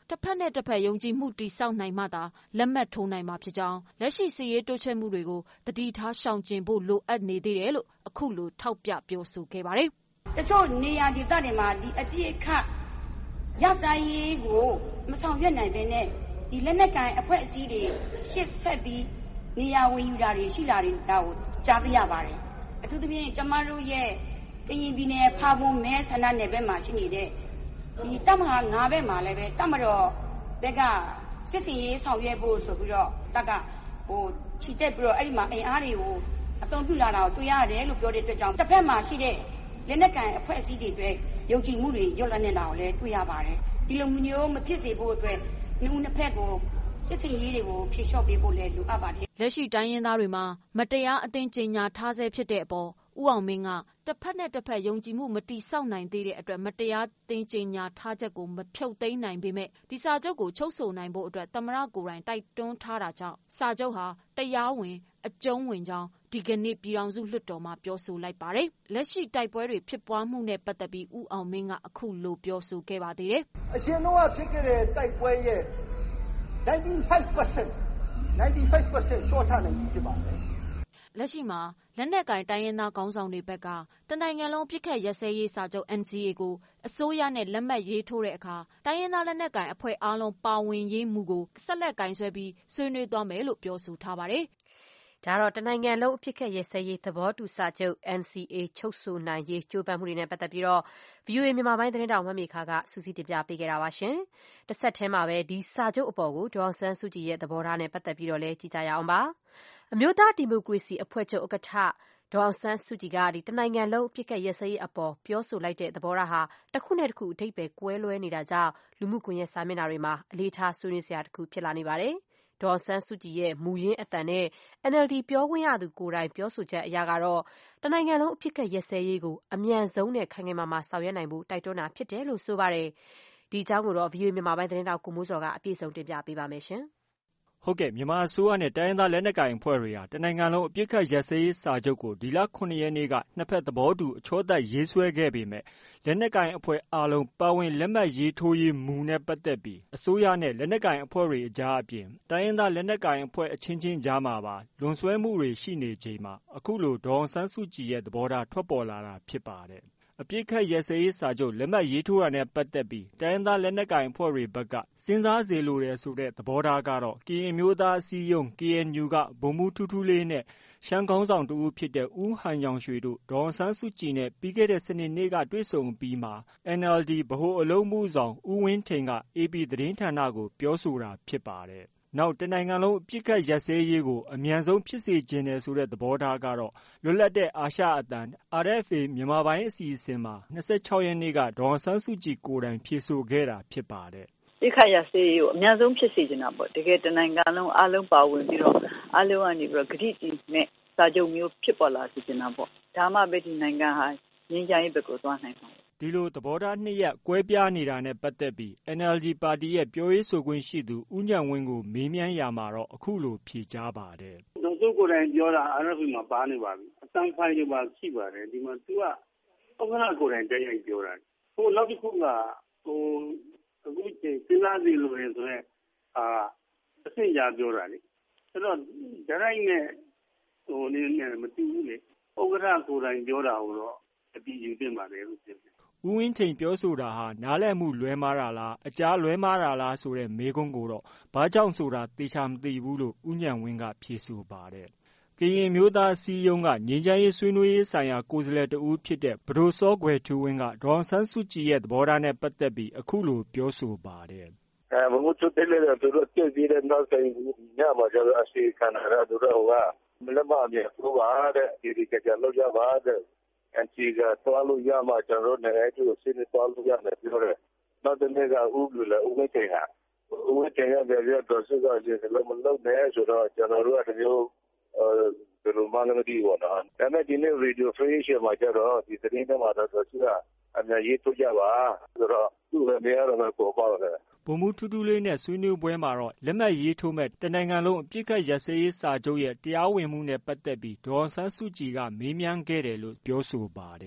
တစ်ဖက်နဲ့တစ်ဖက်ယုံကြည်မှုတည်ဆောက်နိုင်မှသာလက်မှတ်ထိုးနိုင်မှာဖြစ်ကြောင်းလက်ရှိစစ်ရေးတိုးချဲ့မှုတွေကိုတတိထားရှောင်ကျဉ်ဖို့လိုအပ်နေသေးတယ်လို့အခုလိုထောက်ပြပြောဆိုခဲ့ပါတယ်။တချို့နေရာဒေသတွေမှာဒီအပြည့်အခရဆိုင်ရေးကိုမဆောင်ရွက်နိုင်ဘဲနဲ့ဒီလက်နက်ကိုင်အဖွဲ့အစည်းတွေရှစ်ဆက်ပြီးနေရာဝင်ယူတာတွေရှိလာတာကိုကြားသိရပါတယ်။အထူးသဖြင့်ကျမတို့ရဲ့ကရင်ပြည်နယ်ဖားပွန်မဲဆန္ဒနယ်ဘက်မှာရှိနေတဲ့ဒီတပ်မဟာငါးဘက်မှာလည်းပဲတပ်မတော်ဘက်ကစစ်စင်ရေးဆောင်ရွက်ဖို့ဆိုပြီးတော့တပ်ကဟိုခြိတက်ပြီးတော့အဲ့ဒီမှာအင်အားတွေကိုအသုံးပြုလာတာကိုတွေ့ရတယ်လို့ပြောတဲ့အတွက်ကြောင့်တစ်ဖက်မှာရှိတဲ့လက်နက်ကန်အဖွဲ့အစည်းတွေအတွက်ယုံကြည်မှုတွေညှို့လန့်နေတာကိုလည်းတွေ့ရပါတယ်ဒီလိုမျိုးမဖြစ်စေဖို့အတွက်နှစ်ဦးနှစ်ဖက်ကိုစစ်စင်ရေးတွေကိုဖြေလျှော့ပေးဖို့လည်းလိုအပ်ပါတယ်လက်ရှိတိုင်းရင်းသားတွေမှာမတရားအသင်းကြေညာထားဆဲဖြစ်တဲ့အပေါ်ဦးအောင်မင်းကတစ်ဖက်နဲ့တစ်ဖက်ယုံကြည်မှုမတိဆောက်နိုင်သေးတဲ့အတွက်မတရားသင်းကြေညာထားချက်ကိုမဖြုတ်သိမ်းနိုင်ပေမဲ့ဒီစာချုပ်ကိုချုပ်ဆိုနိုင်ဖို့အတွက်သမ္မတကိုယ်တိုင်တိုက်တွန်းထားတာကြောင့်စာချုပ်ဟာတရားဝင်အကျုံးဝင်ကြောင်းဒီကနေ့ပြည်ထောင်စုလွှတ်တော်မှာပြောဆိုလိုက်ပါတယ်။လက်ရှိတိုက်ပွဲတွေဖြစ်ပွားမှုနဲ့ပတ်သက်ပြီးဦးအောင်မင်းကအခုလိုပြောဆိုခဲ့ပါသေးတယ်။အရှင်တို့ကဖြစ်ခဲ့တဲ့တိုက်ပွဲရဲ့ninety-five percent ninety-five percent ရှော့ချနိုင်ပြီဖြစ်ပါတယ်။လက်ရှိမှာလက်နက်ကင်တိုင်းရင်းသားခေါင်းဆောင်တွေဘက်ကတနိုင်ငံလုံးပြစ်ခတ်ရစဲရေးစာချုပ် N C A ကိုအစိုးရနဲ့လက်မှတ်ရေးထိုးတဲ့အခါတိုင်းရင်းသားလက်နက်ကင်အဖွဲ့အားလုံးပါဝင်ရေးမူကိုဆက်လက်ကင်ဆွဲပြီးဆွေးနွေးသွားမယ်လို့ပြောဆိုထားပါတယ်။ဒါတော့တနိုင်ငံလုံးအပြစ်ခတ်ရစဲရေးသဘောတူစာချုပ် N C A ချုပ်ဆိုနိုင်ရေးကြိုးပမ်းမှုတွေနဲ့ပတ်သက်ပြီးတော့ V O A မြန်မာပိုင်းသတင်းတောင်မမေခါကစူးစီးတင်ပြပေးခဲ့တာပါရှင်။တစ်ဆက်တည်းမှာပဲဒီစာချုပ်အပေါ်ကိုဒေါ်အောင်ဆန်းစုကြည်ရဲ့သဘောထားနဲ့ပတ်သက်ပြီးတော့လည်းကြည့်ကြရအောင်ပါ။အမျိုးသားဒီမိုကရေစီအဖွဲ့ချုပ်ဥက္ကဋ္ဌဒေါ်အောင်ဆန်းစုကြည်ကဒီတနိုင်ငံလုံးအပြစ်ခတ်ရစဲရေးအပေါ်ပြောဆိုလိုက်တဲ့သဘောထားဟာတစ်ခုနဲ့တစ်ခုအဓိပ္ပာယ်ကွဲလွဲနေတာကြောင့်လူမှုကွန်ရက်စာမျက်နှာတွေမှာအလေးထားဆွေးနွေးစရာတစ်ခုဖြစ်လာနေပါတယ်။ဒေါ်အောင်ဆန်းစုကြည်ရဲ့မူရင်းအသံနဲ့ N L D ပြောခွင့်ရသူကိုယ်တိုင်ပြောဆိုချက်အရကတော့တနိုင်ငံလုံးအပြစ်ခတ်ရစဲရေးကိုအမြန်ဆုံးနဲ့ခိုင်ခိုင်မာမာဆောင်ရွက်နိုင်ဖို့တိုက်တွန်းတာဖြစ်တယ်လို့ဆိုပါတယ်။ဒီအကြောင်းကိုတော့ V O A မြန်မာပိုင်းသတင်းတောက်ကိုမိုးစော်ကအပြည့်အစုံတင်ပြပေးပါမယ်ရှင်။ဟုတ်ကဲ့မြန်မာအစိုးရနဲ့တိုင်းရင်းသားလက်နက်ကိုင်အဖွဲ့တွေဟာတနိုင်ငံလုံးအပြစ်ခတ်ရစဲရေးစာချုပ်ကိုဒီလခုနှစ်ရက်နေ့ကနှစ်ဖက်သဘောတူအချောသတ်ရေးဆွဲခဲ့ပေမဲ့လက်နက်ကိုင်အဖွဲ့အားလုံးပါဝင်လက်မှတ်ရေးထိုးရေးမူနဲ့ပတ်သက်ပြီးအစိုးရနဲ့လက်နက်ကိုင်အဖွဲ့တွေအကြားအပြင်တိုင်းရင်းသားလက်နက်ကိုင်အဖွဲ့အချင်းချင်းကြားမှာပါလွန်ဆွဲမှုတွေရှိနေချိန်မှာအခုလိုဒေါ်အောင်ဆန်းစုကြည်ရဲ့သဘောထားထွက်ပေါ်လာတာဖြစ်ပါတယ်။အပြစ်ခတ်ရစဲရေးစာချုပ်လက်မှတ်ရေးထိုးတာနဲ့ပတ်သက်ပြီးတိုင်းရင်းသားလက်နက်ကိုင်အဖွဲ့တွေဘက်ကစဉ်းစားစေလိုတယ်ဆိုတဲ့သဘောထားကတော့ကရင်မျိုးသားအစည်းအရုံး K N U ကဗိုလ်မှူးထူးထူးလေးနဲ့ရှမ်းခေါင်းဆောင်တူဖြစ်တဲ့ဦးဟန်ရောင်ရွှေတို့ဒေါ်အောင်ဆန်းစုကြည်နဲ့ပြီးခဲ့တဲ့စနေနေ့ကတွေ့ဆုံပြီးမှ N L D ဗဟိုအလုပ်မှုဆောင်ဦးဝင်းထိန်က A P သတင်းဌာနကိုပြောဆိုတာဖြစ်ပါတယ်။နောက်တနိုင်ငံလုံးအပြစ်ခတ်ရစဲရေးကိုအမြန်ဆုံးဖြစ်စေချင်တယ်ဆိုတဲ့သဘောထားကတော့လွတ်လပ်တဲ့အာရှအသံ R F A မြန်မာပိုင်းအစီအစဉ်မှာ၂၆ရက်နေ့ကဒေါ်အောင်ဆန်းစုကြည်ကိုယ်တိုင်ဖြေဆိုခဲ့တာဖြစ်ပါတယ်။ပြစ်ခတ်ရစဲရေးကိုအများဆုံးဖြစ်စေချင်တာပေါ့တကယ်တနိုင်ငံလုံးအားလုံးပါဝင်ပြီးတော့အားလုံးကနေပြီးတော့ဂတိတည်နဲ့စာချုပ်မျိုးဖြစ်ပေါ်လာစေချင်တာပေါ့ဒါမှပဲဒီနိုင်ငံဟာငြိမ်းချမ်းရေးဘက်ကိုသွားနိုင်မှာဒီလိုသဘောထားနှစ်ရပ်ကွဲပြားနေတာနဲ့ပတ်သက်ပြီး N L D ပါတီရဲ့ပြောရေးဆိုခွင့်ရှိသူဦးဉာဏ်ဝင်းကိုမေးမြန်းရာမှာတော့အခုလိုဖြေကြားပါတယ်။ဒေါ်စုကိုယ်တိုင်ပြောတာ R F A မှာပါနေပါပြီ။အတန်းဖိုင်တွေပါရှိပါတယ်။ဒီမှာသူကဥက္ကဋ္ဌကိုယ်တိုင်တိုက်ရိုက်ပြောတာ။ဟိုနောက်တစ်ခုကဟိုအခုချိန်စဉ်းစားစီလိုရင်ဆိုရင်အာအဆင့်ကြားပြောတာလေ။ဆိုတော့ဒရိုက်နဲ့ဟိုနေနဲ့မတူဘူးလေ။ဥက္ကဋ္ဌကိုယ်တိုင်ပြောတာကိုတော့အပြီးယူတင်ပါတယ်လို့ပြောတယ်ဦးဝင်းထိန်ပြောဆိုတာဟာနားလည်မှုလွဲမှားတာလားအကြားလွဲမှားတာလားဆိုတဲ့မေးခွန်းကိုတော့ဘာကြောင့်ဆိုတာသေချာမသိဘူးလို့ဦးဉာဏ်ဝင်းကဖြေဆိုပါတယ်။ကရင်မျိုးသားအစည်းအရုံးကငြိမ်းချမ်းရေးဆွေးနွေးရေးဆိုင်ရာကိုယ်စားလှယ်တဦးဖြစ်တဲ့ပဒိုစောကွယ်ထူးဝင်းကဒေါ်အောင်ဆန်းစုကြည်ရဲ့သဘောထားနဲ့ပတ်သက်ပြီးအခုလိုပြောဆိုပါတယ်။အဲဘုံချုပ်တယ်လေသူတို့ပြည့်စည်တဲ့နောက်ဆိုင်ညမှာကျတော့အစီခံရတာတို့တော့ကမလမအမြဲပြောပါတဲ့ဒီဒီကြလောက်ကြပါတဲ့အန်တီကသွားလို့ရမှကျွန်တော်တို့လည်းအဲ့ဒီကိုစဉ်းစားသွားလို့ရတယ်ပြောတယ်။နောက်တစ်နေ့ကဥပလူလည်းဥပဒေဟာဥပဒေရဲ့ပြည့်တော့စစ်ကလည်းမလုပ်နဲ့ဆိုတော့ကျွန်တော်တို့ကတမျိုးအဲဘယ်လိုမှလည်းမသိဘူးနော်။ဒါပေမဲ့ဒီနေ့ radio fresh မှာကျတော့ဒီသတင်းတွေမှာတော့စစ်ကအများကြီးထုတ်ကြပါဆိုတော့သူ့လည်းနေရာတော့ပေါ်ပါတော့တယ်ဗိုလ်မှူးထူးထူးလေးနဲ့ဆွေးနွေးပွဲမှာတော့လက်မှတ်ရေးထိုးမဲ့တနိုင်ငံလုံးအပြစ်ခတ်ရစဲရေးစာချုပ်ရဲ့တရားဝင်မှုနဲ့ပတ်သက်ပြီးဒေါ်အောင်ဆန်းစုကြည်ကမေးမြန်းခဲ့တယ်လို့ပြောဆိုပါတယ်။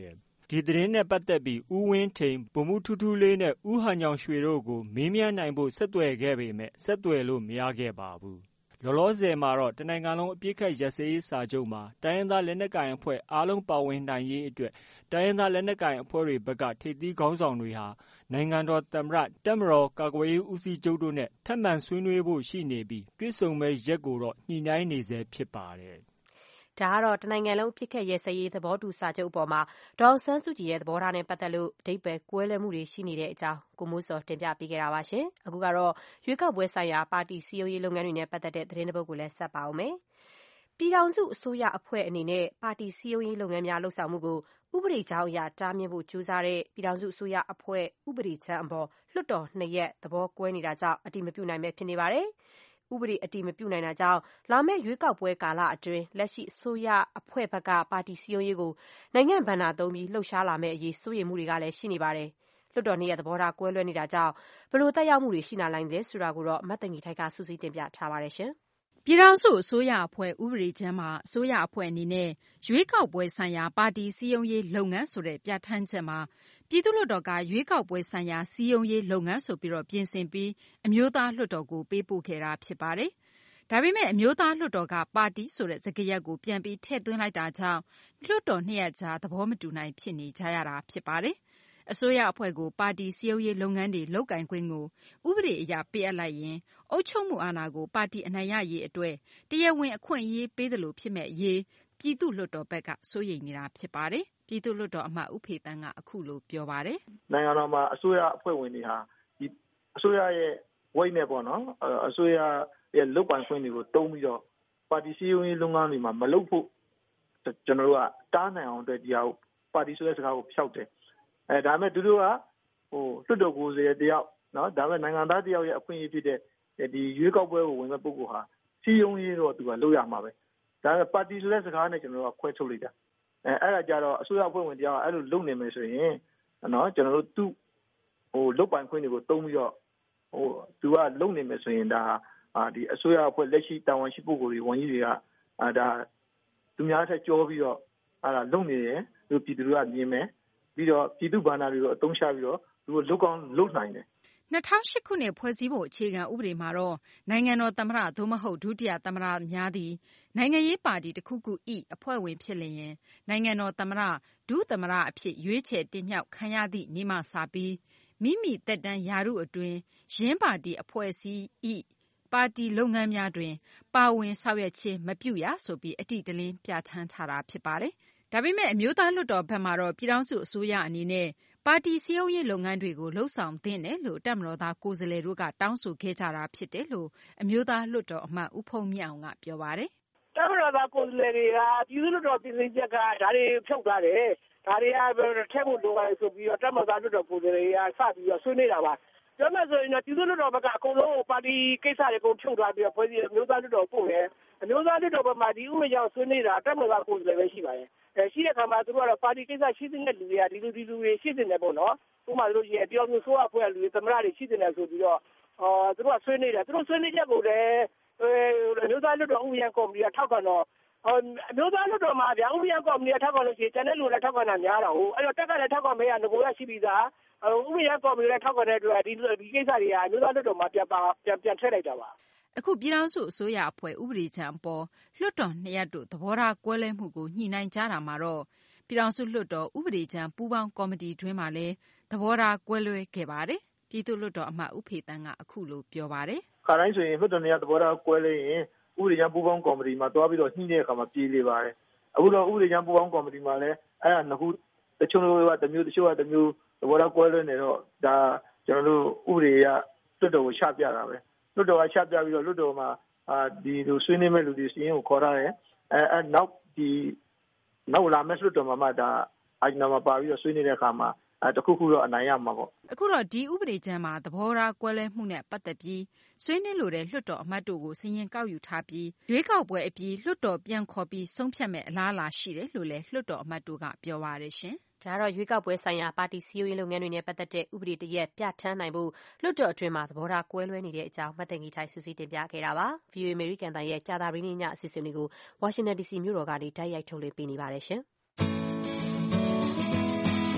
ဒီသတင်းနဲ့ပတ်သက်ပြီးဦးဝင်းထိန်ဗိုလ်မှူးထူးထူးလေးနဲ့ဦးဟန်ညောင်ရွှေတို့ကိုမေးမြန်းနိုင်ဖို့ဆက်သွယ်ခဲ့ပေမဲ့ဆက်သွယ်လို့မရခဲ့ပါဘူး။လောလောဆယ်မှာတော့တနိုင်ငံလုံးအပြစ်ခတ်ရက်စဲရေးစာချုပ်မှာတိုင်းရင်းသားလက်နက်ကိုင်အဖွဲ့အားလုံးပါဝင်နိုင်ရေးအတွက်တိုင်းရင်းသားလက်နက်ကိုင်အဖွဲ့တွေဘက်ကထိပ်သီးခေါင်းဆောင်တွေဟာနိုင်ငံတော်သမ္မတတပ်မတော်ကာကွယ်ရေးဦးစီးချုပ်တို့နဲ့ထပ်မံဆွေးနွေးဖို့ရှိနေပြီးတွေ့ဆုံမဲ့ရက်ကိုတော့ညှိနှိုင်းနေဆဲဖြစ်ပါတယ်။ဒါကတော့တနိုင်ငံလုံးအပြစ်ခတ်ရက်စဲရေးသဘောတူစာချုပ်အပေါ်မှာဒေါ်အောင်ဆန်းစုကြည်ရဲ့သဘောထားနဲ့ပတ်သက်လို့အဓိပ္ပာယ်ကွဲလွဲမှုတွေရှိနေတဲ့အကြောင်းကိုမိုးစောတင်ပြပေးခဲ့တာပါရှင်။အခုကတော့ရွေးကောက်ပွဲဆိုင်ရာပါတီစည်းရုံးရေးလုပ်ငန်းတွေနဲ့ပတ်သက်တဲ့သတင်းတစ်ပုဒ်ကိုလည်းဆက်ပါအောင်မယ်။ပြည်ထောင်စုအစိုးရအဖွဲ့အနေနဲ့ပါတီစည်းရုံးရေးလုပ်ငန်းများလှုပ်ဆောင်မှုကိုဥပဒေကြောင်းအရတားမြစ်ဖို့ကြိုးစားတဲ့ပြည်ထောင်စုအစိုးရအဖွဲ့ဥပဒေချမ်းအပေါ်လွှတ်တော်နှစ်ရပ်သဘောကွဲနေတာကြောင့်အတည်မပြုနိုင်ပဲဖြစ်နေပါတယ်။ဥပဒေအတည်မပြုနိုင်တာကြောင့်လာမယ့်ရွေးကောက်ပွဲကာလအတွင်းလက်ရှိအစိုးရအဖွဲ့ဘက်ကပါတီစည်းရုံးရေးကိုနိုင်ငံဘဏ္ဍာသုံးပြီးလှုပ်ရှားလာမယ့်အရေးစိုးရိမ်မှုတွေကလည်းရှိနေပါတယ်။လွှတ်တော်နှစ်ရပ်သဘောထားကွဲလွဲနေတာကြောင့်ဘယ်လိုသက်ရောက်မှုတွေရှိလာနိုင်တယ်ဆိုတာကိုတော့မတ်တငီထိုက်ကစူးစီးတင်ပြထားပါတယ်ရှင်။ပြည်ထောင်စုအစိုးရအဖွဲ့ဥပဒေချမ်းမှာအစိုးရအဖွဲ့အနေနဲ့ရွေးကောက်ပွဲဆိုင်ရာပါတီစည်းရုံးရေးလုပ်ငန်းဆိုတဲ့ပြဋ္ဌာန်းချက်မှာပြည်သူ့လွှတ်တော်ကရွေးကောက်ပွဲဆိုင်ရာစည်းရုံးရေးလုပ်ငန်းဆိုပြီးပြင်ဆင်ပြီးအမျိုးသားလွှတ်တော်ကိုပေးပို့ခဲ့တာဖြစ်ပါတယ်။ဒါပေမဲ့အမျိုးသားလွှတ်တော်ကပါတီဆိုတဲ့စကားရပ်ကိုပြန်ပြီးထည့်သွင်းလိုက်တာကြောင့်လွှတ်တော်နှစ်ရပ်ကြားသဘောမတူနိုင်ဖြစ်နေကြရတာဖြစ်ပါတယ်။အစိုးရအဖွဲ့ကိုပါတီစည်းရုံးရေးလုပ်ငန်းတွေလုပ်ကိုင်ခွင့်ကိုဥပဒေအရပေးအပ်လိုက်ရင်အုပ်ချုပ်မှုအာဏာကိုပါတီအနိုင်ရရေးအတွက်တရားဝင်အခွင့်အရေးပေးသလိုဖြစ်မဲ့အရေးပြည်သူ့လွှတ်တော်ဘက်ကစိုးရိမ်နေတာဖြစ်ပါတယ်။ပြည်သူ့လွှတ်တော်အမတ်ဦးဖေသန်းကအခုလိုပြောပါတယ်။နိုင်ငံတော်မှာအစိုးရအဖွဲ့ဝင်တွေဟာဒီအစိုးရရဲ့ဝိတ်နဲ့ပေါ့နော်အစိုးရရဲ့လုပ်ပိုင်ခွင့်တွေကိုတုံးပြီးတော့ပါတီစည်းရုံးရေးလုပ်ငန်းတွေမှာမလုပ်ဖို့ကျွန်တော်တို့ကတားနိုင်အောင်အတွက်ဒီဟာကိုပါတီဆိုတဲ့စကားကိုဖျောက်တယ်အဲဒါပေမဲ့သူတို့ကဟိုလွှတ်တော်ကိုယ်စားလှယ်တယောက်နော်ဒါပေမဲ့နိုင်ငံသားတယောက်ရဲ့အခွင့်အရေးဖြစ်တဲ့ဒီရွေးကောက်ပွဲကိုဝင်မဲ့ပုဂ္ဂိုလ်ဟာစည်းရုံးရေးတော့သူကလုပ်ရမှာပဲဒါပေမဲ့ပါတီဆိုတဲ့စကားနဲ့ကျွန်တော်တို့ကခွဲထုတ်လိုက်တာအဲအဲ့ဒါကြတော့အစိုးရအဖွဲ့ဝင်တယောက်အဲ့လိုလုပ်နေမယ်ဆိုရင်နော်ကျွန်တော်တို့သူ့ဟိုလုပ်ပိုင်ခွင့်တွေကိုတုံးပြီးတော့ဟိုသူကလုပ်နေမယ်ဆိုရင်ဒါအာဒီအစိုးရအဖွဲ့လက်ရှိတာဝန်ရှိပုဂ္ဂိုလ်တွေဝန်ကြီးတွေကအာဒါသူများထက်ကြောပြီးတော့အာလုပ်နေတယ်သူပြည်သူတွေကမြင်မယ်ပြီးတော့ပြည်သူ့ဘာသာတွေကိုအသုံးချပြီးတော့သူတို့လုကောင်းလုနိုင်တယ်၂၀၀၈ခုနှစ်ဖွဲ့စည်းပုံအခြေခံဥပဒေမှာတော့နိုင်ငံတော်သမ္မတသို့မဟုတ်ဒုတိယသမ္မတများသည်နိုင်ငံရေးပါတီတစ်ခုခု၏အဖွဲ့ဝင်ဖြစ်လျင်နိုင်ငံတော်သမ္မတဒုသမ္မတအဖြစ်ရွေးချယ်တင်မြှောက်ခံရသည့်နေ့မှစပြီးမိမိသက်တမ်းရာထူးအတွင်းရင်းပါတီအဖွဲ့အစည်း၏ပါတီလုပ်ငန်းများတွင်ပါဝင်ဆောင်ရွက်ခြင်းမပြုရဆိုပြီးအတိအလင်းပြဋ္ဌာန်းထားတာဖြစ်ပါတယ်။ဒါပေမဲ့အမျိုးသားလွှတ်တော်ဘက်မှာတော့ပြည်ထောင်စုအစိုးရအနေနဲ့ပါတီစည်းရုံးရေးလုပ်ငန်းတွေကိုလှုပ်ဆောင်သင့်တယ်လို့တပ်မတော်သားကိုယ်စားလှယ်တို့ကတောင်းဆိုခဲ့ကြတာဖြစ်တယ်လို့အမျိုးသားလွှတ်တော်အမတ်ဦးဖုံးမြင့်အောင်ကပြောပါတယ်။တပ်မတော်သားကိုယ်စားလှယ်တွေကပြည်သူ့လွှတ်တော်ပြည်စည်းချက်ကဒါတွေဖြုတ်ထားတယ်။ဒါတွေကထည့်ဖို့လိုပါတယ်ဆိုပြီးတော့တပ်မတော်သားလွှတ်တော်ကိုယ်စားလှယ်တွေကစပြီးတော့ဆွေးနွေးတာပါ။ပြောမယ်ဆိုရင်တော့ပြည်သူ့လွှတ်တော်ဘက်ကအကုန်လုံးပါတီကိစ္စတွေကိုဖြုတ်ထားပြီးတော့ဖွဲ့စည်းအမျိုးသားလွှတ်တော်ပို့တယ်။အမျိုးသားလွှတ်တော်ဘက်မှာဒီဥပဒေကြောင့်ဆွေးနွေးတာတပ်မတော်သားကိုယ်စားလှယ်ပဲရှိပါတယ်။အဲရှိတဲ့အခါမှာသူတို့ကတော့ပါတီကိစ္စရှိတဲ့လူတွေကဒီလူဒီလူတွေရှိတဲ့ပေါ့နော်။ဥပမာတို့ရဲ့ပြောမျိုးဆိုးအဖွဲ့လူတွေသမရတွေရှိတဲ့ဆိုပြီးတော့အော်သူတို့ကဆွေးနွေးတယ်သူတို့ဆွေးနွေးချက်ကိုလည်းအဲမျိုးသားလွှတ်တော်ဥပဒေကော်မတီကထောက်ခံတော့အမျိုးသားလွှတ်တော်မှာဗျာဥပဒေကော်မတီကထောက်ခံလို့ရှိရင်ကျန်တဲ့လူလည်းထောက်ခံတာများတာဟုတ်အဲ့တော့တက်ကလည်းထောက်ခံမရငကိုရရှိပြီးသားဥပဒေကော်မတီလည်းထောက်ခံတဲ့အတွက်ဒီဒီကိစ္စတွေကအမျိုးသားလွှတ်တော်မှာပြန်ပါပြန်ပြန်ထည့်လိုက်တာပါအခုပြည်ထောင်စုအစိုးရအဖွဲ့ဥပဒေချမ်းအပေါ်လွှတ်တော်နှစ်ရပ်တို့သဘောထားကွဲလွဲမှုကိုညှိနှိုင်းကြတာမှာတော့ပြည်ထောင်စုလွှတ်တော်ဥပဒေချမ်းပူးပေါင်းကော်မတီတွင်မှလည်းသဘောထားကွဲလွဲခဲ့ပါတယ်ပြည်သူ့လွှတ်တော်အမတ်ဦးဖေသန်းကအခုလိုပြောပါတယ်ခါတိုင်းဆိုရင်လွှတ်တော်နှစ်ရပ်သဘောထားကွဲလွဲရင်ဥပဒေချမ်းပူးပေါင်းကော်မတီမှာတွားပြီးတော့ညှိတဲ့အခါမှာပြေးလေပါတယ်အခုတော့ဥပဒေချမ်းပူးပေါင်းကော်မတီမှာလည်းအဲ့ဒါနှစ်ခုတချို့ကတမျိုးတချို့ကတမျိုးသဘောထားကွဲလွဲနေတော့ဒါကျွန်တော်တို့ဥပဒေရလွှတ်တော်ကိုချပြတာပဲလွှတ်တော်ကချပြပြီးတော့လွှတ်တော်မှာအာဒီလိုဆွေးနွေးမဲ့လူတွေစီရင်ကိုခေါ်ရတယ်အဲအဲနောက်ဒီနောက်လာမဲ့လွှတ်တော်မှာမှဒါအိုင်နာမှာပါပြီးတော့ဆွေးနွေးတဲ့အခါမှာအဲတခုခုတော့အနိုင်ရမှာပေါ့အခုတော့ဒီဥပဒေချမ်းမှာသဘောထားကွဲလွဲမှုနဲ့ပတ်သက်ပြီးဆွေးနွေးလို့တဲ့လွှတ်တော်အမတ်တို့ကိုစည်ရင်ကောက်ယူထားပြီးရွေးကောက်ပွဲအပြီးလွှတ်တော်ပြန်ခေါ်ပြီးဆုံးဖြတ်မဲ့အလားအလာရှိတယ်လို့လည်းလွှတ်တော်အမတ်တို့ကပြောပါတယ်ရှင်ဒါကတော့ရွေးကောက်ပွဲဆိုင်ရာပါတီစည်းရုံးရေးလုပ်ငန်းတွေနဲ့ပတ်သက်တဲ့ဥပဒေတရက်ပြဋ္ဌာန်းနိုင်ဖို့လွှတ်တော်အတွင်းမှာသဘောထားကွဲလွဲနေတဲ့အကြောင်းမှတ်တမ်းကြီးထိုင်စူးစီးတင်ပြခဲ့တာပါ ဗွီအိုအေ American တိုင်းရဲ့ကြာသပတေးနေ့ညအစီအစဉ်တွေကို Washington ဒီ စီ မြို့တော်ကနေတိုက်ရိုက်ထုတ်လွှင့်ပေးနေပါတယ်ရှင်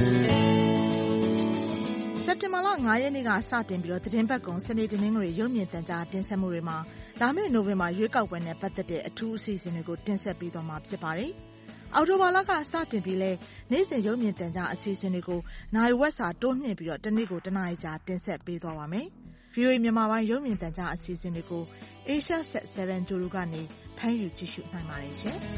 စက်တင်ဘာလ၅ရက်နေ့ကစတင်ပြီးတော့သတင်းပတ်ကုံစနေတနင်္ဂနွေရုပ်မြင်သံကြားတင်ဆက်မှုတွေမှာလာမယ့်နိုဝင်ဘာရွေးကောက်ပွဲနဲ့ပတ်သက်တဲ့အထူးအစီအစဉ်တွေကိုတင်ဆက်ပေးသွားမှာဖြစ်ပါတယ်။အောက်တိုဘာလကစတင်ပြီးလဲနေ့စဉ်ရုပ်မြင်သံကြားအစီအစဉ်တွေကိုနိုင်ဝက်စာတိုးမြင့်ပြီးတော့တနေ့ကိုတနားရီကြာတင်ဆက်ပေးသွားပါမယ်။ဗွီအိုအေ မြန်မာပိုင်းရုပ်မြင်သံကြားအစီအစဉ်တွေကို Asia Set 7 ဂျိုလိုကနေဖမ်းယူကြည့်ရှုနိုင်ပါတယ်ရှင်။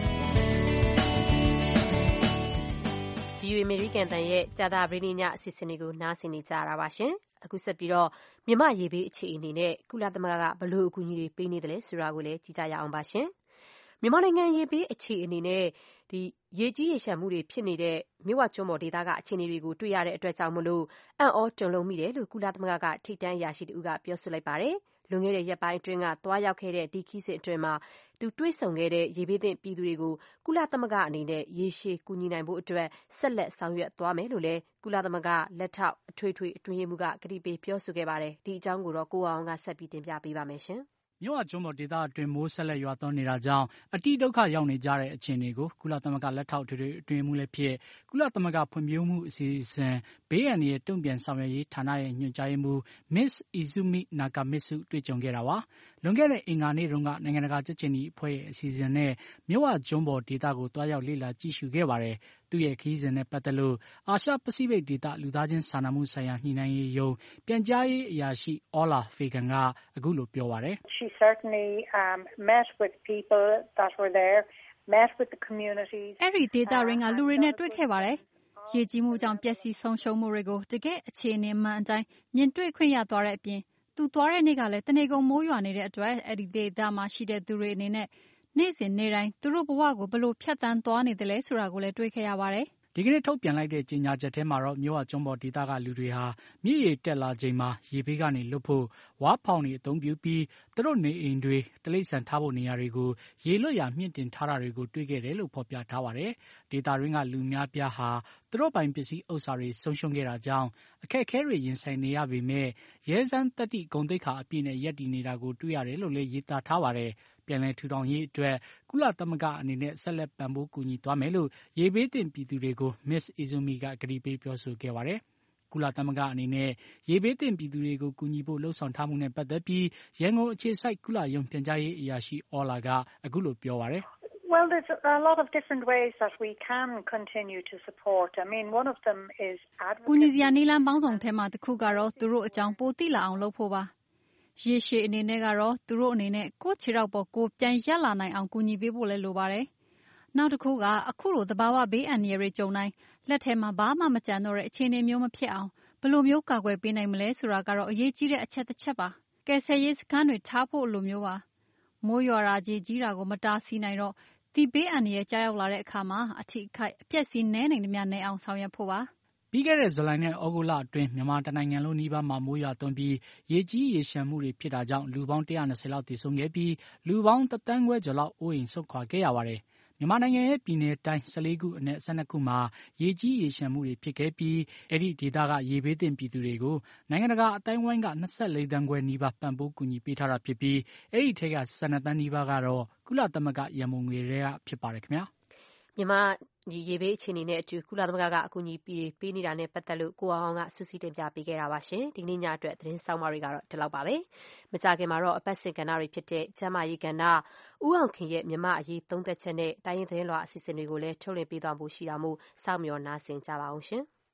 ဗွီအိုအေ အမေရိကန်တန်ရဲ့ကြာသပတေးနေ့ညအစီအစဉ်တွေကိုနားဆင်နေကြရတာပါရှင်။အခုဆက်ပြီးတော့မြန်မာရေဘေးအခြေအနေနဲ့ကုလသမဂ္ဂကဘလို့အကူအညီတွေပေးနေတယ်လဲဆိုတာကိုလည်းကြည့်ကြရအောင်ပါရှင်။မြန်မာနိုင်ငံရေဘေးအခြေအနေနဲ့ဒီရေကြီးရေရှမ်းမှုတွေဖြစ်နေတဲ့မြဝကျွန်းပေါ်ဒေသကအခြေအနေတွေကိုတွေ့ရတဲ့အတွက်ကြောင့်မလို့အံ့ဩတုန်လှုပ်မိတယ်လို့ကုလသမဂ္ဂကထိပ်တန်းအရာရှိတူကပြောဆိုလိုက်ပါတယ်။လွန်ခဲ့တဲ့ရက်ပိုင်းအတွင်းကသွားရောက်ခဲ့တဲ့ဒီခီးစစ်အတွင်းမှာသူတွေ့ဆုံခဲ့တဲ့ရေဘေးသင့်ပြည်သူတွေကိုကုလသမဂ္ဂအနေနဲ့ရေရှည်ကူညီနိုင်ဖို့အတွက်ဆက်လက်ဆောင်ရွက်သွားမယ်လို့လည်းကုလသမဂ္ဂလက်ထောက်အထွေထွေအတွင်းရေးမှူးကကတိပေးပြောဆိုခဲ့ပါတယ်။ဒီအကြောင်းကိုတော့ကိုအောင်ကဆက်ပြီးတင်ပြပေးပါမယ်ရှင်။မြဝကျွန်းပေါ်ဒေသအတွင်းမိုးဆက်လက်ရွာသွန်းနေတာကြောင့်အတိဒုက္ခရောက်နေကြတဲ့အခြေအနေကိုကုလသမဂ္ဂလက်ထောက်ထွေထွေအတွင်းမှုလည်းဖြစ်ကုလသမဂ္ဂဖွံ့ဖြိုးမှုအစီအစဉ်ဘေးအန္တရာယ်တုံ့ပြန်ဆောင်ရွက်ရေးဌာနရဲ့ညွှန်ကြားရေးမှူး Miss Izumi Nakamitsu တွေ့ကြုံခဲ့တာပါ။လွန်ခဲ့တဲ့အင်္ဂါနေ့တုန်းကနိုင်ငံတကာကြက်ခြေနီအဖွဲ့ရဲ့အစီအစဉ်နဲ့မြဝကျွန်းပေါ်ဒေသကိုတွားရောက်လေ့လာကြည့်ရှုခဲ့ပါတယ်။သူ့ရဲ့ခရီးစဉ်နဲ့ပတ်သက်လို့အာရှပစိဖိတ်ဒေသလူသားချင်းစာနာမှုဆိုင်ရာညှိနှိုင်းရေးယုံပြန်ကြားရေးအရာရှိ Ola Fagan ကအခုလိုပြောပါတယ်။ She certainly um, met with people that were there, met with the communities. အဲ့ဒီဒေသရင်းကလူတွေနဲ့တွေ့ခဲ့ပါတယ်။ရေကြီးမှုကြောင့်ပျက်စီးဆုံးရှုံးမှုတွေကိုတကယ့်အခြေအနေမှန်အတိုင်းမြင်တွေ့ခွင့်ရသွားတဲ့အပြင်သူသွားတဲ့နေ့ကလည်းတနေကုန်မိုးရွာနေတဲ့အတွက်အဲ့ဒီဒေသမှာရှိတဲ့သူတွေအနေနဲ့နေ့စဉ်နေ့တိုင်းသူတို့ဘဝကိုဘလို့ဖြတ်တန်းသွားနေတယ်လဲဆိုတာကိုလည်းတွေ့ခဲ့ရပါတယ်။ဒီကနေ့ထုတ်ပြန်လိုက်တဲ့ကြေညာချက်ထဲမှာတော့မြဝကျွန်းပေါ်ဒေသကလူတွေဟာမြစ်ရေတက်လာချိန်မှာရေဘေးကနေလွတ်ဖို့ဝါးဖောင်တွေအသုံးပြုပြီးသူတို့နေအိမ်တွေတိရစ္ဆာန်ထားဖို့နေရာတွေကိုရေလွတ်ရာမြင့်တင်ထားတာတွေကိုတွေ့ခဲ့တယ်လို့ဖော်ပြထားပါတယ်။ဒေသရင်းကလူများပြားဟာသူတို့ပိုင်ပစ္စည်းဥစ္စာတွေဆုံးရှုံးခဲ့တာကြောင့်အခက်အခဲတွေရင်ဆိုင်နေရပေမဲ့ရဲစန်းတတိဂုံတိတ်ခါအပြည့်နဲ့ရပ်တည်နေတာကိုတွေ့ရတယ်လို့လည်းရေးသားထားပါတယ်။ပြန်လည်ထူထောင်ရေးအတွက်ကုလသမဂ္ဂအနေနဲ့ဆက်လက်ပံ့ပိုးကူညီသွားမယ်လို့ရေဘေးသင့်ပြည်သူတွေကို Miss Izumi ကကတိပေးပြောဆိုခဲ့ပါတယ်။ကုလသမဂ္ဂအနေနဲ့ရေဘေးသင့်ပြည်သူတွေကိုကူညီဖို့လှုံ့ဆော်ထားမှုနဲ့ပတ်သက်ပြီးရန်ကုန်အခြေစိုက်ကုလရုံးပြန်ကြားရေးအရာရှိ Ola ကအခုလိုပြောပါတယ်။ Well, there's a lot of different ways that we can continue to support. I mean, one of them is advocacy. ကူညီစရာနည်းလမ်းပေါင်းစုံထဲမှာတစ်ခုကတော့သူတို့အကြောင်းပိုသိလာအောင်လုပ်ဖို့ပါ။ရေရှည်အနေနဲ့ကတော့သူတို့အနေနဲ့ကိုယ့်ခြေထောက်ပေါ်ကိုယ်ပြန်ရပ်လာနိုင်အောင်ကူညီပေးဖို့လည်းလိုပါတယ်။နောက်တစ်ခုကအခုလိုသဘာဝဘေးအန္တရာယ်တွေကြုံတိုင်းလက်ထဲမှာဘာမှမကျန်တော့တဲ့အခြေအနေမျိုးမဖြစ်အောင်ဘယ်လိုမျိုးကာကွယ်ပေးနိုင်မလဲဆိုတာကတော့အရေးကြီးတဲ့အချက်တစ်ချက်ပါ။ကယ်ဆယ်ရေးစခန်းတွေထားဖို့လိုမျိုးပါ။မိုးရွာတာကြီးကြီးတာကိုမတားဆီးနိုင်တော့ဒီဘေးအန္တရာယ်ကြားရောက်လာတဲ့အခါမှာအထိအခိုက်အပျက်စီးနည်းနိုင်သမျှနည်းအောင်ဆောင်ရွက်ဖို့ပါ။ပြီးခဲ့တဲ့ဇူလိုင်နဲ့ဩဂုတ်လအတွင်းမြန်မာတနိုင်ငံလုံးနီးပါးမှာမိုးရွာသွန်းပြီးရေကြီးရေရှမ်းမှုတွေဖြစ်တာကြောင့်လူပေါင်း၁၂၀လောက်သေဆုံးခဲ့ပြီးလူပေါင်းတသန်းခွဲကျော်လောက်အိုးအိမ်ဆုတ်ခွာခဲ့ရပါတယ်။မြန်မာနိုင်ငံရဲ့ပြည်နယ်တိုင်း၁၄ခုအနက်၁၂ခုမှာရေကြီးရေရှမ်းမှုတွေဖြစ်ခဲ့ပြီးအဲ့ဒီဒေသကရေဘေးသင့်ပြည်သူတွေကိုနိုင်ငံတကာအတိုင်းဝိုင်းက၂၄သန်းခွဲနီးပါးပံ့ပိုးကူညီပေးထားတာဖြစ်ပြီးအဲ့ဒီထဲက၁၂သန်းနီးပါးကတော့ကုလသမဂ္ဂရန်ပုံငွေတွေကဖြစ်ပါတယ်ခင်ဗျာ။မြန်မာဒီရေဘေးအခြေအနေနဲ့အတူကုလသမဂ္ဂကအကူအညီပေးပေးနေတာနဲ့ပတ်သက်လို့ကိုအောင်ကစူးစီးတင်ပြပေးခဲ့တာပါရှင်။ဒီနေ့ညအတွက်သတင်းဆောင်မတွေကတော့ဒီလောက်ပါပဲ။မကြခင်မှာတော့အပတ်စဉ်ကဏ္ဍတွေဖြစ်တဲ့ကျမ်းမာရေးကဏ္ဍဦးအောင်ခင်ရဲ့မြမအရေးသုံးသက်ချက်နဲ့တိုင်းရင်းသတင်းလွှာအစီအစဉ်တွေကိုလည်းထုတ်လွှင့်ပေးသွားဖို့ရှိတာမို့စောင့်မျှော်နားဆင်ကြပါအောင်ရှင်။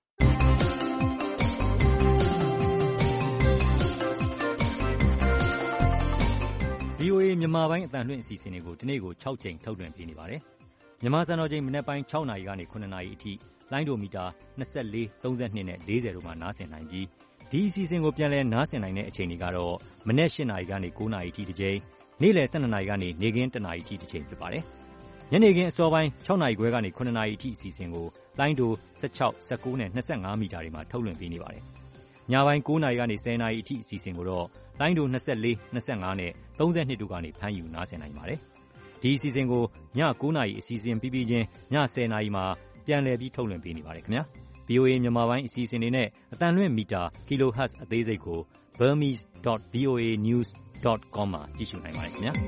ဗွီအိုအေမြန်မာပိုင်းအသံလွှင့်အစီအစဉ်တွေကိုဒီနေ့ကို၆ချိန်ထုတ်လွှင့်ပေးနေပါတယ်။မြန်မာစံတော်ချိန်မနက်ပိုင်း၆နာရီကနေ၇နာရီအထိလိုင်းဒိုမီတာ၂၄၊၃၂နဲ့၄၀တို့မှာနားဆင်နိုင်ပြီးဒီအစီအစဉ်ကိုပြန်လည်နားဆင်နိုင်တဲ့အချိန်တွေကတော့မနက်၈နာရီကနေ၉နာရီအထိတစ်ချိန်နေ့လယ်၁၂နာရီကနေနေ့ခင်း၁နာရီအထိတစ်ချိန်ဖြစ်ပါတယ်။ညနေခင်းအစောပိုင်း၆နာရီခွဲကနေ၇နာရီအထိအစီအစဉ်ကိုလိုင်းဒို၁၆၊၁၉နဲ့၂၅မီတာတွေမှာထုတ်လွှင့်ပေးနေပါတယ်။ညပိုင်း၉နာရီကနေ၁၀နာရီအထိအစီအစဉ်ကိုတော့လိုင်းဒို၂၄၊၂၅နဲ့၃၂တို့ကနေဖမ်းယူနားဆင်နိုင်ပါတယ်။ဒီအစီအစဉ်ကိုည၉နာရီအစီအစဉ်ပြီးပြီးချင်းည၁၀နာရီမှာပြန်လည်ပြီးထုတ်လွှင့်ပေးနေပါတယ်ခင်ဗျာ။ ဗွီအိုအေ မြန်မာပိုင်းအစီအစဉ်တွေနဲ့အသံလွှင့်မီတာ kilohertz အသေးစိတ်ကို burmese dot v o a news dot com မှာကြည့်ရှုနိုင်ပါတယ်ခင်ဗျာ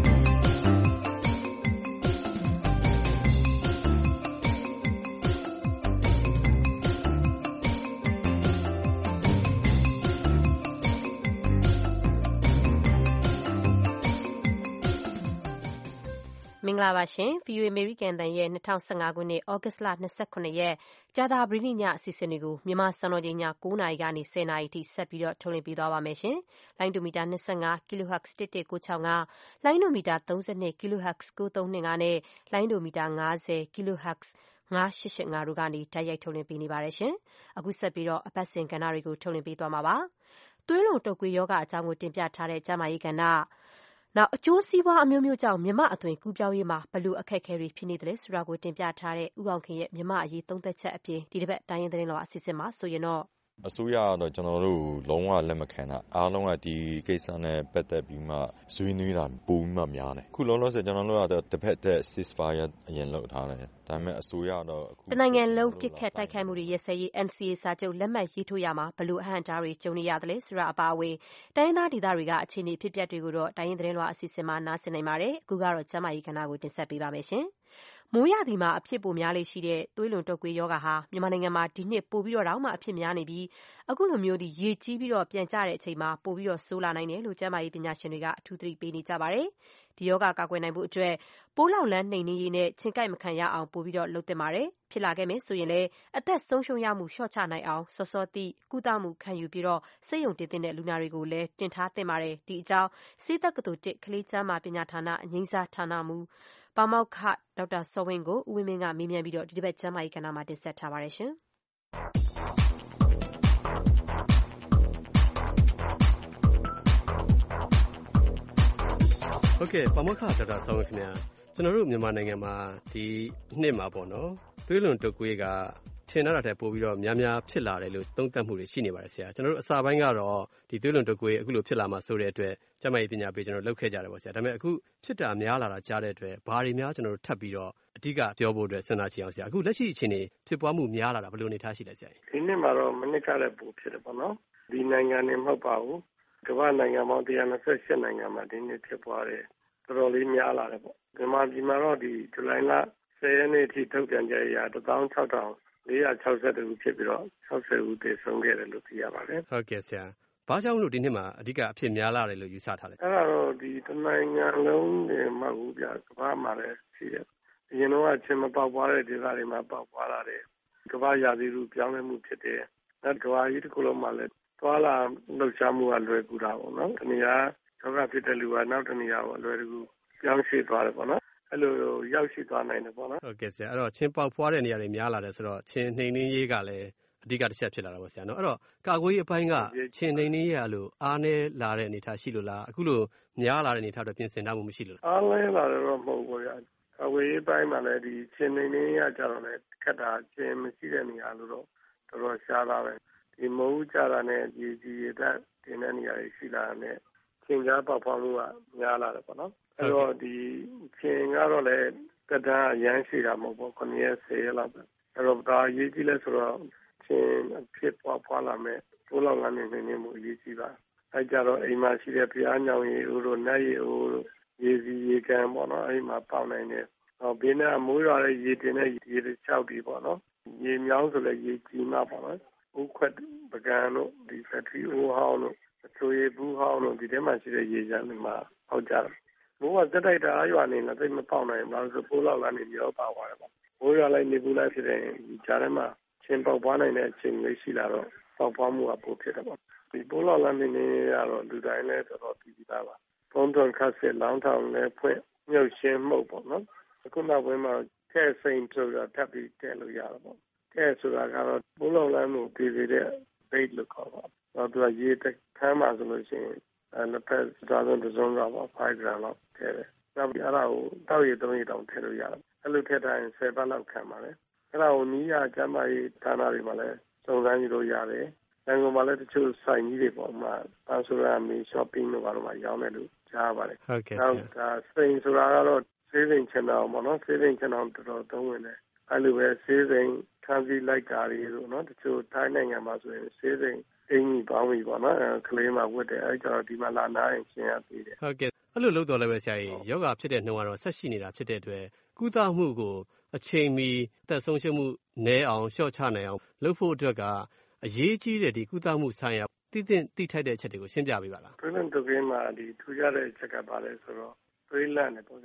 ။မင်္ဂလာပါရှင် ဗီအိုအေ အမေရိကန်အသံရဲ့၂၀၁၅ခုနှစ်ဩဂတ်လ၂၇ရက်ကြာသပတေးနေ့ညအစီအစဉ်တွေကိုမြန်မာစံတော်ချိန်ည၉နာရီကနေ၁၀နာရီအထိဆက်ပြီးတော့ထုတ်လွှင့်ပေးသွားပါမယ်ရှင်။လိုင်းဒိုမီတာ၂၅ kilohertz တစ်တစ်ကို၆၅ လိုင်းဒိုမီတာ၃၂ kilohertz ကို၃၂၅နဲ့လိုင်းဒိုမီတာ၅၀ kilohertz ၅၈၈၅တို့ကနေတိုက်ရိုက်ထုတ်လွှင့်ပေးနေပါတယ်ရှင်။အခုဆက်ပြီးတော့အပတ်စဉ်ကဏ္ဍတွေကိုထုတ်လွှင့်ပေးသွားမှာပါ။သွေးလွန်တုပ်ကွေးရောဂါအကြောင်းကိုတင်ပြထားတဲ့ကျန်းမာရေးကဏ္ဍနောက်အကျိုးစီးပွားအမျိုးမျိုးကြောင့်မြမအသွင်ကူးပြောင်းရေးမှာဘလို့အခက်အခဲတွေဖြစ်နေတယ်ဆိုတာကိုတင်ပြထားတဲ့ဥအောင်ခင်ရဲ့မြမအရေးသုံးသက်ချက်အပြင်ဒီတစ်ပတ်တိုင်းရင်းသတင်းတော်အစီအစဉ်မှာဆိုရင်တော့အစိုးရကတော့ကျွန်တော်တို့လုံးဝလက်မခံတာအားလုံးကဒီကိစ္စနဲ့ပတ်သက်ပြီးမှဆွေးနွေးတာပုံမှန်များတယ်ခုလုံးလုံးဆိုကျွန်တော်တို့ကတော့တစ်ဖက်သက် ceasefire အရင်လုပ်ထားတယ်ဒါပေမဲ့အစိုးရတော့အခုတနိုင်ငံလုံးပြစ်ခတ်တိုက်ခိုက်မှုတွေရက်စဲရေး N C A စာချုပ်လက်မှတ်ရေးထိုးရမှာဘလို့အဟန့်အတားတွေကြုံနေရတယ်လဲဆိုတာအပါအဝင်တိုင်းဒေသဒေသတွေကအခြေအနေဖြစ်ပျက်တွေကိုတော့တိုင်းရင်းသတင်းတော်အစီအစဉ်မှာနားဆင်နိုင်ပါတယ်အခုကတော့ကျမကြီးကဏ္ဍကိုတင်ဆက်ပေးပါမယ်ရှင်မိုးရသည်မှာအဖြစ်ပိုများလေးရှိတဲ့သွေးလွန်တုပ်ကွေးရောဂါဟာမြန်မာနိုင်ငံမှာဒီနှစ်ပိုပြီးတော့တောင်မှအဖြစ်များနေပြီးအခုလိုမျိုးဒီရေကြီးပြီးတော့ပြန်ကျတဲ့အချိန်မှာပိုပြီးတော့ဆိုးလာနိုင်တယ်လို့ကျန်းမာရေးပညာရှင်တွေကအထူးသတိပေးနေကြပါတယ်ဒီရောဂါကာကွယ်နိုင်ဖို့အတွက်ပိုးလောက်လန်းနှိမ်နင်းရေးနဲ့ချင်းကိုက်မခံရအောင်ပိုပြီးတော့လုပ်သင့်ပါတယ်ဖြစ်လာခဲ့မယ်ဆိုရင်လည်းအသက်ဆုံးရှုံးရမှုလျှော့ချနိုင်အောင်စောစောတိကုသမှုခံယူပြီးတော့စိတ်ယုံတည်တဲ့လူနာတွေကိုလည်းတင်ထားသင့်ပါတယ်ဒီအကြောင်းစေတက္ကသိုလ်တစ်ကလေးကျန်းမာပညာဌာနအငိမ့်စားဌာနမှပါမောက္ခဒေါက်တာစောဝင်းကိုဦးဝင်းမင်းကမေးမြန်းပြီးတော့ဒီတစ်ပတ်ကျမ်းမာရေးကဏ္ဍမှာတင်ဆက်ထားပါတယ်ရှင်။ဟုတ်ကဲ့ပါမောက္ခဒေါက်တာစောဝင်းခင်ဗျာကျွန်တော်တို့မြန်မာနိုင်ငံမှာဒီနှစ်မှာပေါ့နော်သွေးလွန်တုပ်ကွေးကထင်တာတဲ့ပို့ပြီးတော့များများဖြစ်လာတယ်လို့သုံးသပ်မှုတွေရှိနေပါတယ်ဆရာကျွန်တော်တို့အစပိုင်းကတော့ဒီသွေးလွန်တုပ်ကွေးအခုလိုဖြစ်လာမှဆိုတဲ့အတွက်ကျန်းမာရေးပညာပေးကျွန်တော်လုပ်ခဲ့ကြတယ်ပေါ့ဆရာဒါပေမဲ့အခုဖြစ်တာများလာတာကြားတဲ့အတွက်ဘာတွေများကျွန်တော်တို့ထပ်ပြီးတော့အဓိကပြောဖို့အတွက်စဉ်းစားကြည့်အောင်ဆရာအခုလက်ရှိအခြေအနေဖြစ်ပွားမှုများလာတာဘယ်လိုအနေထားရှိလဲဆရာဒီနှစ်မှာတော့မနစ်ကလည်းပိုဖြစ်တယ်ပေါ့နော်ဒီနိုင်ငံနေမဟုတ်ပါဘူးကမ္ဘာနိုင်ငံပေါင်း၁၂၈နိုင်ငံမှာဒီနှစ်ဖြစ်ပွားတယ်တော်တော်လေးများလာတယ်ပေါ့မြန်မာပြည်မှာတော့ဒီဇူလိုင်လ၁၀ရက်နေ့အထိထုတ်ပြန်ကြရတသောင်း၆ထောင်လေးရာ၆ဆယ်ဦးဖြစ်ပြီးတော့၆၀ဦးသေဆုံးခဲ့တယ်လို့သိရပါတယ်ဟုတ်ကဲ့ဆရာဘာကြောင့်လို့ဒီနှစ်မှာအဓိကအဖြစ်များလာတယ်လို့ယူဆထားလဲအဲ့ဒါတော့ဒီတနိုင်ငံလုံးနေမှာဘူးပြကမ္ဘာမှာလည်းရှိတယ်အရင်တော့ချင်းမပေါက်ပွားတဲ့ဒေသတွေမှာပေါက်ပွားလာတယ်ကမ္ဘာရာသီဥတုပြောင်းလဲမှုဖြစ်တယ်နောက်ကမ္ဘာကြီးတစ်ခုလုံးမှာလည်းသွားလာလှုပ်ရှားမှုကလွယ်ကူတာပေါ့နော်တနည်းအားယောဂဖြစ်တဲ့လူကနောက်တနည်းအားကိုလွယ်ကူပြောင်းရွှေ့သွားတယ်ပေါ့နော်အဲ့လိုရောက်ရှိသွားနိုင်တယ်ပေါ့နော်ဟုတ်ကဲ့ဆရာအဲ့တော့ချင်းပေါက်ဖွားတဲ့နေရာတွေများလာတယ်ဆိုတော့ချင်းနှိမ်နှင်းရေးကလည်းအဓိကတစ်ချက်ဖြစ်လာတာပေါ့ဆရာနော်အဲ့တော့ကာကွယ်ရေးအပိုင်းကချင်းနှိမ်နှင်းရေးရလို့အားနည်းလာတဲ့အနေအထားရှိလို့လားအခုလိုများလာတဲ့အနေအထားတော့ပြင်ဆင်ထားမှုမရှိလို့လားအားနည်းလာတယ်တော့မဟုတ်ဘူးဗျာကာကွယ်ရေးပိုင်းမှာလည်းဒီချင်းနှိမ်နှင်းရကြတော့လည်းခက်တာချင်းမရှိတဲ့နေရာလို့တော့တော်တော်ရှားလာပဲဒီမဟုတ်ကြတာနဲ့ဒီဒီရတဲ့တင်တဲ့နေရာတွေရှိလာတဲ့ချင်းကြားပေါက်ဖွားမှုကများလာတယ်ပေါ့နော်အဲ့တော့ဒီချင်းကတော့လည်းကတည်းကရမ်းရှိတာမဟုတ်ဘူးခုနှစ်ရက်ဆယ်ရက်လောက်ပဲအဲ့တော့ဒါအရေးကြီးလဲဆိုတော့ချင်းဖြစ်ပွားဖွားလာမယ်ပိုးလောက်ကနေနေနေမှုအရေးကြီးပါအဲ့ကြတော့အိမ်မှာရှိတဲ့ဖျားညောင်ရည်ဦးတို့နတ်ရည်ဦးတို့ရေစီရေကန်ပေါ့နော်အဲ့မှာပေါက်နိုင်တယ်ဟောဘေးနဲ့မိုးရွာတဲ့ရေတင်တဲ့ရေတွေချောက်ပြီးပေါ့နော်ရေမြောင်းဆိုလည်းရေကြီးမှပေါ့နော်ဥခွက်ပကံတို့ဒီဖက်ထရီအိုးဟောင်းတို့အချိုရေဘူးဟောင်းတို့ဒီထဲမှာရှိတဲ့ရေချမ်းတွေမှာဟောက်ကြတယ်မိုးကတက်တိုက်တာအရွာနေလည်းသိမပေါက်နိုင်ဘူးလို့ဆိုပိုးလောက်ကနေရောပါသွားတယ်ပေါ့မိုးရွာလိုက်နေဘူးလိုက်ဖြစ်တဲ့ကြားထဲမှာချင်းပေါက်ပွားနိုင်တဲ့အချိန်လေးရှိလာတော့ပေါက်ပွားမှုကပိုဖြစ်တယ်ပေါ့ဒီပိုးလောက်လာနေနေရတော့လူတိုင်းလည်းတော်တော်ပြီးပြီးသားပါဖုံးသွန်ခတ်စစ်လောင်းထောင်လည်းဖွင့်မြုပ်ရှင်းမှုပေါ့နော်အခုနောက်ပိုင်းမှာကဲစိန်ဆိုတာထပ်ပြီးတဲလို့ရတော့ပေါ့ကဲဆိုတာကတော့ပိုးလောက်လာမှုပြီးပြီးတဲ့ bait လို့ခေါ်ပါတော့သူကရေတခမ်းမှာဆိုလို့ရှိရင်အဲလက်ဖက်စားဆုံးတစ်စုံတော့five gram လောက်ထည့်တယ်နောက်ပြီးအဲ့ဒါကိုတောက်ရည်သုံးရည်တောင်ထည့်လို့ရတယ်အဲ့လိုထည့်တိုင်းtenပတ်လောက်ခံပါတယ်အဲ့ဒါကိုနီးရကျမ်းမာရေးဌာနတွေမှာလည်းစုံစမ်းကြည့်လို့ရတယ်။နိုင်ငံမှာလည်းတချို့ဆိုင်ကြီးတွေပေါ့မှာပန်းဆိုရမီ shopping တွေဘာလို့မှရောင်းတယ်လို့ကြားပါတယ်။ဟုတ်ကဲ့ဆရာ။နောက်ဒါစိန်ဆိုတာကတော့ saving channel ပေါ့နော် saving channel တော်တော်သုံးဝင်တယ်။အဲ့လိုပဲ saving ခန်းစီလိုက်တာတွေလို့နော်တချို့ထိုင်းနိုင်ငံမှာဆိုရင် saving အင်းကြီးပေါင်းပြီပေါ့နော်ကလေးမှာဝတ်တယ်အဲ့ကျတော့ဒီမှာလာနာရင်ရှင်းရသေးတယ်။ဟုတ်ကဲ့အဲ့လိုလုပ်တော်လည်းပဲဆရာကြီးယောဂဖြစ်တဲ့နှုန်းကတော့ဆက်ရှိနေတာဖြစ်တဲ့အတွက်ကုသမှုကိုအချိန်မီသက်ဆုံးရှုံးမှုနည်းအောင်လျှော့ချနိုင်အောင်လုပ်ဖို့အတွက်ကအရေးကြီးတဲ့ဒီကုသမှုဆိုင်ရာသိသင့်သိထိုက်တဲ့အချက်တွေကိုရှင်းပြပေးပါလား။ Preventive မှာဒီထူးခြားတဲ့အချက်ကပါလဲဆိုတော့သွေးလန့်တယ်ပေါ့ဗျာ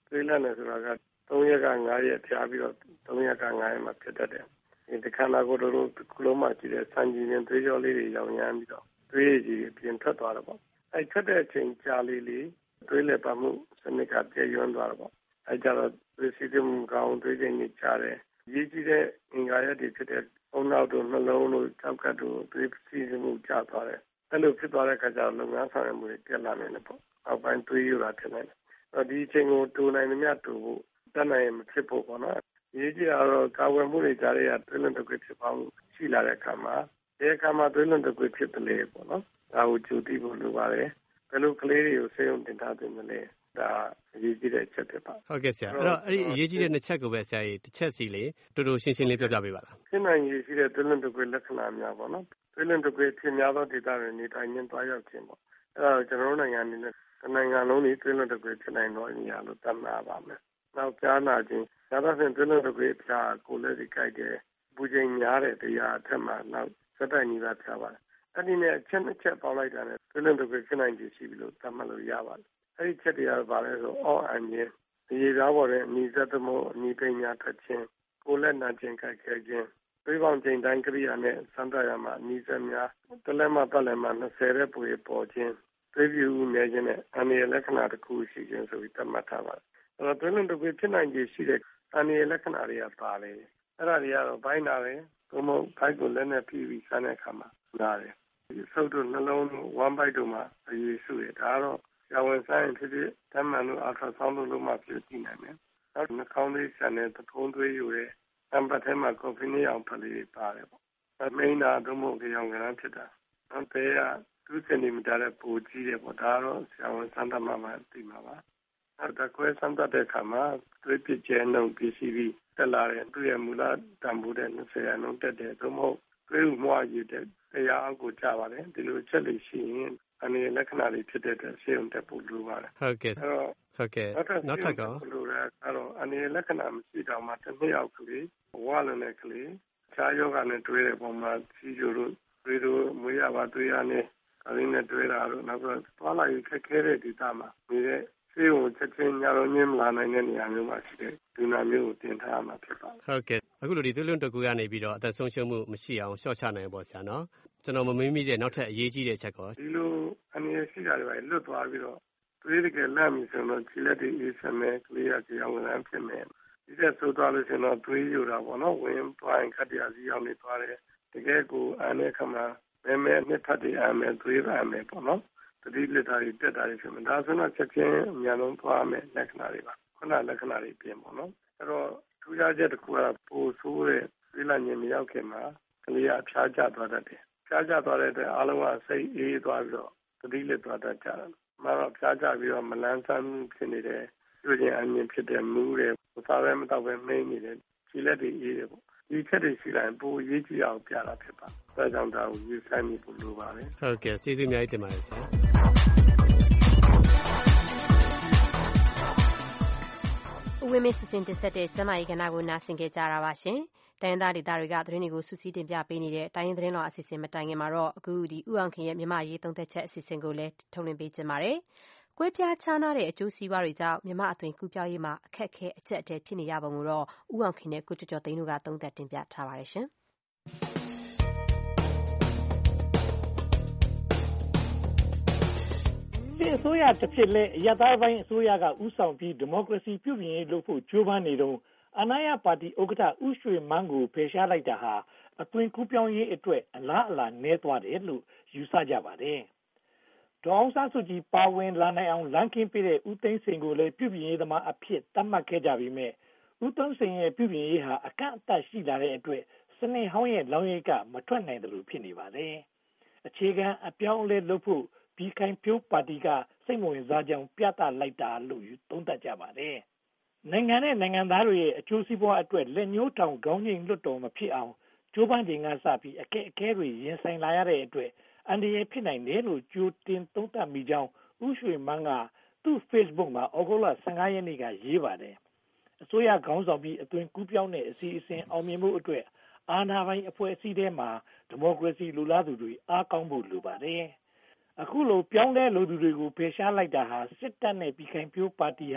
သွေးလန့်တယ်ဆိုတာကသုံးရက်ကငါးရက်ကြားပြီးတော့သုံးရက်ကငါးရက်မှာဖြစ်တတ်တယ်ဒီခန္ဓာကိုယ်တို့ကလုံးမှရှိတဲ့ဆန်ကြီးရင်သွေးကြောလေးတွေရောင်ရမ်းပြီးတော့သွေးကြီးပြင်ထွက်သွားတော့ပေါ့အဲထွက်တဲ့အချိန်ကြာလေးလေးသွေးလက်ပါမှုစနစ်ကပြည့်ရွံ့သွားတော့ပေါ့အဲကြတော့သွေးစီးမှုကောင်းသွေးချိန်ကြီးကြားတယ်ရေးကြည့်တဲ့အင်္ဂါရက်တွေဖြစ်တဲ့အုံနောက်တို့နှလုံးတို့ကြောက်ကတ်တို့သွေးစီးမှုကျသွားတယ်အဲ့လိုဖြစ်သွားတဲ့အခါကျတော့လုပ်ငန်းဆောင်ရွက်မှုတွေပြတ်လာနေတယ်ပေါ့အောက်ပိုင်းသွေးရတာဖြစ်နေတယ်အဲ့ဒီအချိန်ကိုတူနိုင်မြတ်တူဖို့တတ်နိုင်မဖြစ်ဖို့ပေါ့နော်ရေးကြည့်ရတော့ကာဝယ်မှုတွေကြားရသွေးလွန်တုပ်ကွေးဖြစ်ပေါင်းရှိလာတဲ့အခါမှာဒီအခါမှာသွေးလွန်တုပ်ကွေးဖြစ်တယ်လေပေါ့နော်ဒါကိုကြိုသိဖို့လိုပါတယ်ဘယ်လိုကလေးတွေကိုဆေးရုံတင်ထားတယ်မလဲဒါအရေးကြီးတဲ့အချက်ဖြစ်ပါဟုတ်ကဲ့ဆရာအဲ့တော့အဲ့ဒီအရေးကြီးတဲ့နှစ်ချက်ကိုပဲဆရာကြီးတစ်ချက်စီလေးတူတူရှင်းရှင်းလေးပြောပြပေးပါလားဖြစ်နိုင်ရည်ရှိတဲ့သွေးလွန်တုပ်ကွေးလက္ခဏာများပေါ့နော်သွေးလွန်တုပ်ကွေးဖြစ်များသောဒေသတွေနေထိုင်ခြင်းတွားရောက်ခြင်းပေါ့အဲ့ဒါကျွန်တော်တို့နိုင်ငံအနေနဲ့နိုင်ငံလုံးนี้သွေးလွန်တုပ်ကွေးဖြစ်နိုင်သောနေရာလို့သတ်မှတ်ပါမယ်နောက်ကြားနာခြင်းဒါတော့ဖြင့်သွေးလွန်တုပ်ကွေးဖြာကိုလည်းဒီကြိုက်တယ်ပူချိန်များတဲ့တရားအထက်မှာနောက်စက်တိုက်နေတာဖြာပါတယ်အဲ့ဒီနဲ့အချက်နှစ်ချက်ပေါင်းလိုက်တာနဲ့သွေးလွန်တုပ်ကွေးဖြစ်နိုင်ခြေရှိပြီလို့သတ်မှတ်လို့ရပါတယ်အဲ့ဒီချက်တရားပါလဲဆိုအော့အန်ခြင်းဒီရားပေါ်တဲ့အနီးစက်သမို့အနီးပညာထွက်ခြင်းကိုလက်နာခြင်းခိုက်ခဲခြင်းသွေးပေါင်ချိန်တိုင်းကရိယာနဲ့စမ်းသပ်ရမှာအနီးစက်များတလက်မှပတ်လက်မှ၂၀တဲ့ပွေပေါ်ခြင်းသွေးပြူနေခြင်းနဲ့အန္တရာယ်လက္ခဏာတစ်ခုရှိခြင်းဆိုပြီးသတ်မှတ်ထားပါတယ်အဲ့တော့သွေးလွန်တုပ်ကွေးဖြစ်နိုင်ခြေရှိတဲ့အန္တရာယ်လက္ခဏာတွေကပါလေအဲ့ဒါတွေကတော့ဘိုင်းနာတယ်သို့မဟုတ်ဘိုက်ကိုလက်နဲ့ဖိပြီးဆန်းတဲ့အခါမှာနားတယ်ဒီဆုပ်တို့နှလုံးတို့ဝမ်းဘိုက်တို့မှာအရေးစုရဒါကတော့ဆရာဝန်ဆိုင်ဖြစ်ဖြစ်ဓာတ်မှန်တို့အာထရာဆောင်းတို့လုံးမှဖြစ်ကြည့်နိုင်တယ်နောက်နှာခေါင်းလေးဆန်တဲ့သထုံးသွေးယူတဲ့တံပတ်ထဲမှာကော်ဖီနဲ့အောင်ဖလေးတွေပါတယ်ပေါ့အမိန်နာတို့မို့ကြောင်ကရမ်းဖြစ်တာနောက်သေးကtwo centimeter တဲ့ပိုကြီးတယ်ပေါ့ဒါတော့ဆရာဝန်စမ်းသပ်မှမှသိမှာပါနောက်တစ်ခွဲစမ်းသပ်တဲ့အခါမှာသွေးပြည့်ကျဲနှုန်း P C B တက်လာတဲ့သူ့ရဲ့မူလတန်ဖိုးတဲ့၂၀ရာနှုန်းတက်တယ်သို့မဟုတ်သွေးဥမွှားရည်တဲ့တရားအောက်ကိုကျပါတယ်ဒီလိုချက်လေးရှိရင်အနေလက္ခဏာတွေဖြစ်တဲ့အတွက်ဆေးရုံတက်ဖို့လိုပါတယ်ဟုတ်ကဲ့အဲ့တော့ဟုတ်ကဲ့နောက်ထပ်ကောလိုရအဲ့တော့အနေလက္ခဏာမရှိတော့မှတစ်နှစ်အောက်ကလေးဝါလုံးတဲ့ကလေးခြားယောဂနဲ့တွဲတဲ့ပုံမှာစီဂျိုတို့သွေးတို့မွေးရပါသွေးရနဲ့အရင်းနဲ့တွဲတာတို့နောက်တော့သွားလာရေးခက်ခဲတဲ့ဒေသမှာနေတဲ့ဆေးရုံချက်ချင်းညတော်ညင်းမလာနိုင်တဲ့နေရာမျိုးမှာရှိတဲ့ဒီနာမျိုးကိုတင်ထားမှာဖြစ်ပါတယ်ဟုတ်ကဲ့အခုလိုဒီသွေးလွန်တုပ်ကွေးကနေပြီးတော့အသက်ဆုံးရှုံးမှုမရှိအောင်ရှော့ချနိုင်ပါဆရာနော်ကျွန်တော်မမေးမိတဲ့နောက်ထပ်အရေးကြီးတဲ့အချက်ကောဒီလိုအနေရရှိတာတွေပဲလွတ်သွားပြီးတော့သွေးတကယ်လန့်ပြီဆိုတော့ခြေလက်တွေအေးစမယ်ကလေးရကြောင်လန့်ဖြစ်မယ်ဒီသက်ဆိုသွားလို့ရှိရင်တော့သွေးယူတာပေါ့နော်ဝင်သွားရင်ခက်တရားစီရောက်နေသွားတယ်တကယ်ကိုအန်တဲ့ခါမှာမဲမဲနှစ်ဖက်တွေအန်မယ်သွေးပါမယ်ပေါ့နော်တတိလက်သားတွေတက်တာတွေဖြစ်မှာဒါဆိုတော့ချက်ချင်းအများဆုံးသွားမယ်လက္ခဏာတွေပါခုနလက္ခဏာတွေပြင်ပေါ့နော်အဲ့တော့ထူးခြားချက်တစ်ခုကပိုဆိုးတဲ့သွေးလန့်ခြင်းမရောက်ခင်မှာကလေးကဖျားကျသွားတတ်တယ်ဖျားကျသွားတဲ့အတွက်အားလုံးကစိတ်အေးသွားပြီးတော့တတိလက်သွားတတ်ကြတယ်မှတော့ဖျားကျပြီးတော့မလန်းဆန်းဖြစ်နေတယ်ပြုခြင်းအမြင်ဖြစ်တယ်မူးတယ်စားပဲမတော့ပဲမင်းနေတယ်ခြေလက်တွေအေးတယ်ပေါ့ဒီချက်တွေရှိလိုက်ပိုရေးကြည့်အောင်ပြတာဖြစ်ပါဒါကြောင့်ဒါကိုယူဆိုင်မိဖို့လိုပါတယ်ဟုတ်ကဲ့ကျေးဇူးအများကြီးတင်ပါတယ်ဆရာဦးဝင်းမင်းစီစဉ်တင်ဆက်တဲ့ကျမကြီးကဏ္ဍကိုနားဆင်ကြကြတာပါရှင်တိုင်းသားဒေသတွေကသတင်းတွေကိုစူးစီးတင်ပြပေးနေတဲ့တိုင်းရင်းသတင်းတော်အစီအစဉ်မတိုင်ခင်မှာတော့အခုဒီဥအောင်ခင်ရဲ့မြန်မာရေးသုံးသက်ချက်အစီအစဉ်ကိုလည်းထုတ်လွှင့်ပေးခြင်းပါတယ်။ကွဲပြားခြားနားတဲ့အကျိုးစီးပွားတွေကြောင့်မြန်မာအသွင်ကူးပြောင်းရေးမှာအခက်အခဲအကျက်အတဲဖြစ်နေရပုံကိုတော့ဥအောင်ခင်နဲ့ကိုကျော်ကျော်သိန်းတို့ကသုံးသက်တင်ပြထားပါတယ်ရှင်။စစ်အစိုးရတစ်ဖြစ်လဲအရပ်သားပိုင်းအစိုးရကဥဆောင်ပြီးဒီမိုကရေစီပြုပြင်ရေးလုပ်ဖို့ကြိုးပမ်းနေတော့အာဏာရပါတီဥက္ကဋ္ဌဦးရွှေမန်းကိုဖယ်ရှားလိုက်တာဟာအသွင်ကူးပြောင်းရေးအတွက်အလားအလာနည်းသွားတယ်လို့ယူဆကြပါတယ်။ဒေါ်အောင်ဆန်းစုကြည်ပါဝင်လာနိုင်အောင်လမ်းခင်းပေးတဲ့ဦးသိန်းစိန်ကိုလည်းပြုပြင်ရေးသမားအဖြစ်သတ်မှတ်ခဲ့ကြပြီးမြဲဦးသိန်းစိန်ရဲ့ပြုပြင်ရေးဟာအကန့်အသတ်ရှိလာတဲ့အတွက်စနစ်ဟောင်းရဲ့လောင်းရိပ်ကမထွက်နိုင်တယ်လို့ဖြစ်နေပါတယ်။အခြေခံအပြောင်းအလဲလုပ်ဖို့ပြည်ခိုင်ဖြိုးပါတီကစိတ်ဝင်စားကြောင်းပြသလိုက်တာလို့သုံးသပ်ကြပါတယ်။နိုင်ငံနဲ့နိုင်ငံသားတွေရဲ့အကျိုးစီးပွားအတွက်လက်ညှိုးထောင်ခေါင်းငိမ့်လွတ်တော်မဖြစ်အောင်ကြိုးပမ်းခြင်းကစပြီးအခက်အခဲတွေရင်ဆိုင်လာရတဲ့အတွက်အန္တရာယ်ဖြစ်နိုင်တယ်လို့ကြိုတင်သုံးသပ်မိကြောင်းဦးရွှေမန်းကသူ့ Facebook မှာဩဂုတ်လဆယ့်ငါးရက်နေ့ကရေးပါတယ်။အစိုးရခေါင်းဆောင်ပြီးအသွင်ကူးပြောင်းတဲ့အစီအစဉ်အောင်မြင်မှုအတွက်အာဏာပိုင်အဖွဲ့အစည်းထဲမှာဒီမိုကရေစီလူလားသူတွေအားကောင်းဖို့လိုပါတယ်။အခုလိုပြောင်းလဲလူသူတွေကိုဖယ်ရှားလိုက်တာဟာစစ်တပ်နဲ့ပြည်ခိုင်ဖြိုးပါတီဟာ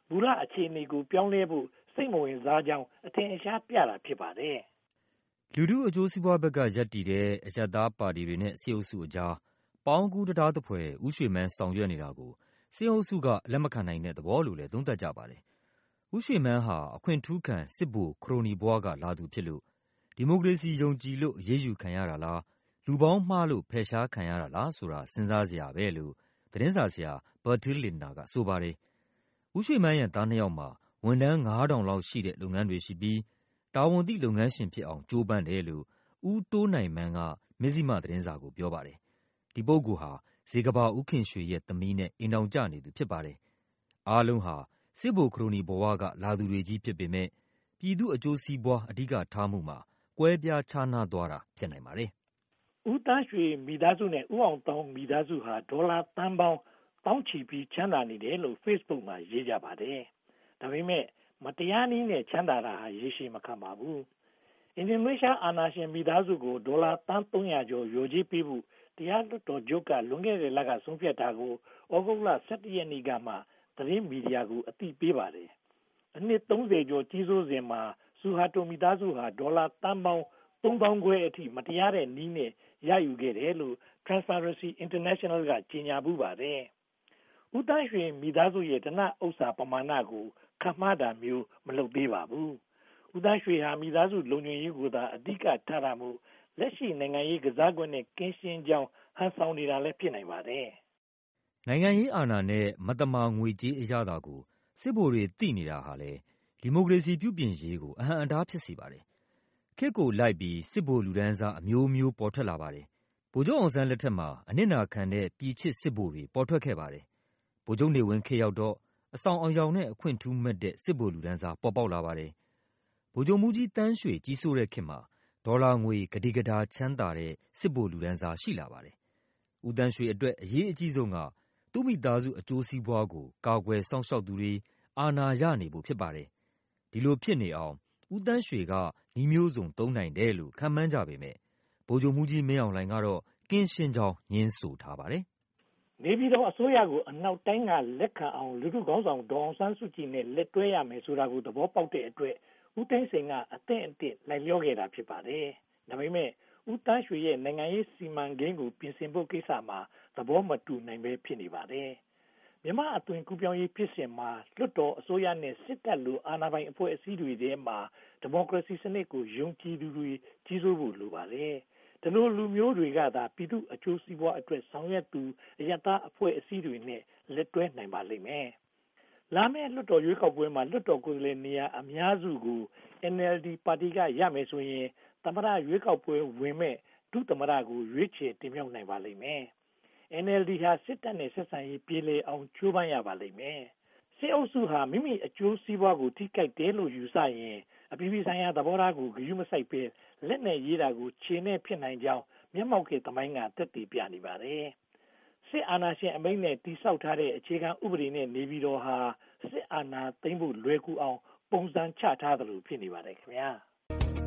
မူလအခြေအနေကိုပြောင်းလဲဖို့စိတ်မဝင်စားကြောင်းအထင်အရှားပြတာဖြစ်ပါတယ်လူထုအကျိုးစီးပွားဘက်ကရပ်တည်တဲ့အရပ်သားပါတီတွေနဲ့စစ်အုပ်စုအကြားပေါင်းကူးတရားသဖွယ်ဥရွှေမန်းဆောင်ရွက်နေတာကိုစစ်အုပ်စုကလက်မခံနိုင်တဲ့သဘောလို့လည်းသုံးသပ်ကြပါတယ်ဥရွှေမန်းဟာအခွင့်ထူးခံစစ်ဗိုလ်ခရိုနီဘွားကလာသူဖြစ်လို့ဒီမိုကရေစီယုံကြည်လို့အရေးယူခံရတာလားလူပေါင်းမှားလို့ဖယ်ရှားခံရတာလားဆိုတာစဉ်းစားစရာပဲလို့သတင်းစာဆရာဘာတီလင်နာကဆိုပါတယ်ဥရွှေမန်းရဲ့သားနှစ်ယောက်မှာဝန်ထမ်းငါးထောင်လောက်ရှိတဲ့လုပ်ငန်းတွေရှိပြီးတာဝန်သိလုပ်ငန်းရှင်ဖြစ်အောင်ကြိုးပမ်းတယ်လို့ဦးတိုးနိုင်မန်းကမဇ္ဈိမသတင်းစာကိုပြောပါတယ်ဒီပုဂ္ဂိုလ်ဟာဇေကဘာဦးခင်ရွှေရဲ့သမီးနဲ့အိမ်ထောင်ကျနေသူဖြစ်ပါတယ်အားလုံးဟာစစ်ဗိုလ်ခရိုနီဘဝကလာသူတွေကြီးဖြစ်ပေမဲ့ပြည်သူအကျိုးစီးပွားအဓိကထားမှုမှာကွဲပြားခြားနားသွားတာဖြစ်နိုင်ပါတယ်ဦးတန်းရွှေမိသားစုနဲ့ဦးအောင်တောင်းမိသားစုဟာဒေါ်လာသန်းပေါင်းတောင်းချီပြီးချမ်းသာနေတယ်လို့ Facebook မှာရေးကြပါတယ်ဒါပေမဲ့မတရားနည်းနဲ့ချမ်းသာတာဟာရေရှည်မခံပါဘူးအင်ဒိုနီးရှားအာဏာရှင်မိသားစုကိုဒေါ်လာသန်းသုံးရာကျော်ရော်ကြီးပေးဖို့တရားလွှတ်တော်ချုပ်ကလွန်ခဲ့တဲ့လကဆုံးဖြတ်တာကိုဩဂုတ်လဆယ့်တစ်ရက်နေ့ကမှသတင်းမီဒီယာကိုအသိပေးပါတယ်အနှစ်သုံးဆယ်ကျော်ကြီးစိုးစဉ်မှာဆူဟာတိုမိသားစုဟာဒေါ်လာသန်းပေါင်းသုံးသောင်းခွဲအထိမတရားတဲ့နည်းနဲ့ရယူခဲ့တယ်လို့ Transparency International ကကြေညာပူးပါတယ်ဦးတန်းရွှေမိသားစုရဲ့ဓနဥစ္စာပမာဏကိုခန့်မှန်းတာမျိုးမလုပ်သေးပါဘူးဦးတန်းရွှေဟာမိသားစုလုံခြုံရေးကိုသာအဓိကထားတာမို့လက်ရှိနိုင်ငံရေးကစားကွက်နဲ့ကင်းရှင်းကြောင်းဟန်ဆောင်နေတာလည်းဖြစ်နိုင်ပါတယ်နိုင်ငံရေးအာဏာနဲ့မတမာငွေကြေးအရသာကိုစစ်ဗိုလ်တွေသိနေတာဟာလေဒီမိုကရေစီပြုပြင်ရေးကိုအဟံအတားဖြစ်စေပါတယ်ခေတ်ကိုလိုက်ပြီးစစ်ဗိုလ်လူဒန်းစားအမျိုးမျိုးပေါ်ထွက်လာပါတယ်ဗိုလ်ချုပ်အောင်ဆန်းလက်ထက်မှာအနစ်နာခံတဲ့ပြည်ချစ်စစ်ဗိုလ်တွေပေါ်ထွက်ခဲ့ပါတယ်ဗိုလ်ချုပ်နေဝင်းခေတ်ရောက်တော့အဆောင်အောင်ရောင်နဲ့အခွင့်ထူးမဲ့တဲ့စစ်ဗိုလ်လူဒန်းစားပေါ်ပေါက်လာပါတယ်ဗိုလ်ချုပ်မှုကြီးတန်းရွှေကြီးစိုးတဲ့ခေတ်မှာဒေါ်လာငွေဂတိဂတာချမ်းသာတဲ့စစ်ဗိုလ်လူဒန်းစားရှိလာပါတယ်ဦးတန်းရွှေအတွက်အရေးအကြီးဆုံးကသူ့မိသားစုအကျိုးစီးပွားကိုကာကွယ်စောင့်ရှောက်သူတွေအာဏာရနေဖို့ဖြစ်ပါတယ်ဒီလိုဖြစ်နေအောင်ဦးတန်းရွှေကနည်းမျိုးစုံသုံးနိုင်တယ်လို့ခန့်မှန်းကြပေမဲ့ဗိုလ်ချုပ်မှုကြီးမင်းအောင်လှိုင်ကတော့ကင်းရှင်းကြောင်းညင်းဆိုထားပါတယ်နေပြည်တော်အစိုးရကိုအနောက်တိုင်းကလက်ခံအောင်လူထုခေါင်းဆောင်ဒေါအောင်ဆန်းစုကြည်နဲ့လက်တွဲရမယ်ဆိုတာကိုသဘောပေါက်တဲ့အတွက်ဦးသိန်းစိန်ကအသင့်အတင့်လိုက်လျောခဲ့တာဖြစ်ပါတယ်ဒါပေမဲ့ဦးတန်းရွှေရဲ့နိုင်ငံရေးစီမံကိန်းကိုပြင်ဆင်ဖို့ကိစ္စမှာသဘောမတူနိုင်ပဲဖြစ်နေပါတယ်မြန်မာအသွင်ကူးပြောင်းရေးဖြစ်စဉ်မှာလွှတ်တော်အစိုးရနဲ့စစ်တပ်လိုအာဏာပိုင်အဖွဲ့အစည်းတွေထဲမှာဒီမိုကရေစီစနစ်ကိုယုံကြည်သူတွေကြီးစိုးဖို့လိုပါတယ်ဒီလိုလူမျိုးတွေကသာပြည်သူအကျိုးစီးပွားအတွက်ဆောင်ရွက်သူအယက်သားအဖွဲ့အစည်းတွေနဲ့လက်တွဲနိုင်ပါလိမ့်မယ်လာမယ့်လွှတ်တော်ရွေးကောက်ပွဲမှာလွှတ်တော်ကိုယ်စားလှယ်နေရာအများစုကို N L D ပါတီကရမယ်ဆိုရင်သမ္မတရွေးကောက်ပွဲဝင်မဲ့ဒုသမ္မတကိုရွေးချယ်တင်မြှောက်နိုင်ပါလိမ့်မယ်။ N L D ဟာစစ်တပ်နဲ့ဆက်ဆံရေးပြေလည်အောင်ကြိုးပမ်းရပါလိမ့်မယ်။စစ်အုပ်စုဟာမိမိအကျိုးစီးပွားကိုထိခိုက်တယ်လို့ယူဆရင်အပြည်ပြည်ဆိုင်ရာသဘောထားကိုဂရုမစိုက်ပဲလက်နဲ့ရေးတာကိုခြေနဲ့ဖြစ်နိုင်ကြောင်းမျက်မှောက်ခေသမိုင်းကသက်သေပြနေပါတယ်။စစ်အာဏာရှင်အမိန့်နဲ့တိစောက်ထားတဲ့အခြေခံဥပဒေနဲ့နေပြည်တော်ဟာစစ်အာဏာသိမ်းဖို့လွယ်ကူအောင်ပုံစံချထားသလိုဖြစ်နေပါတယ်ခင်ဗျာ။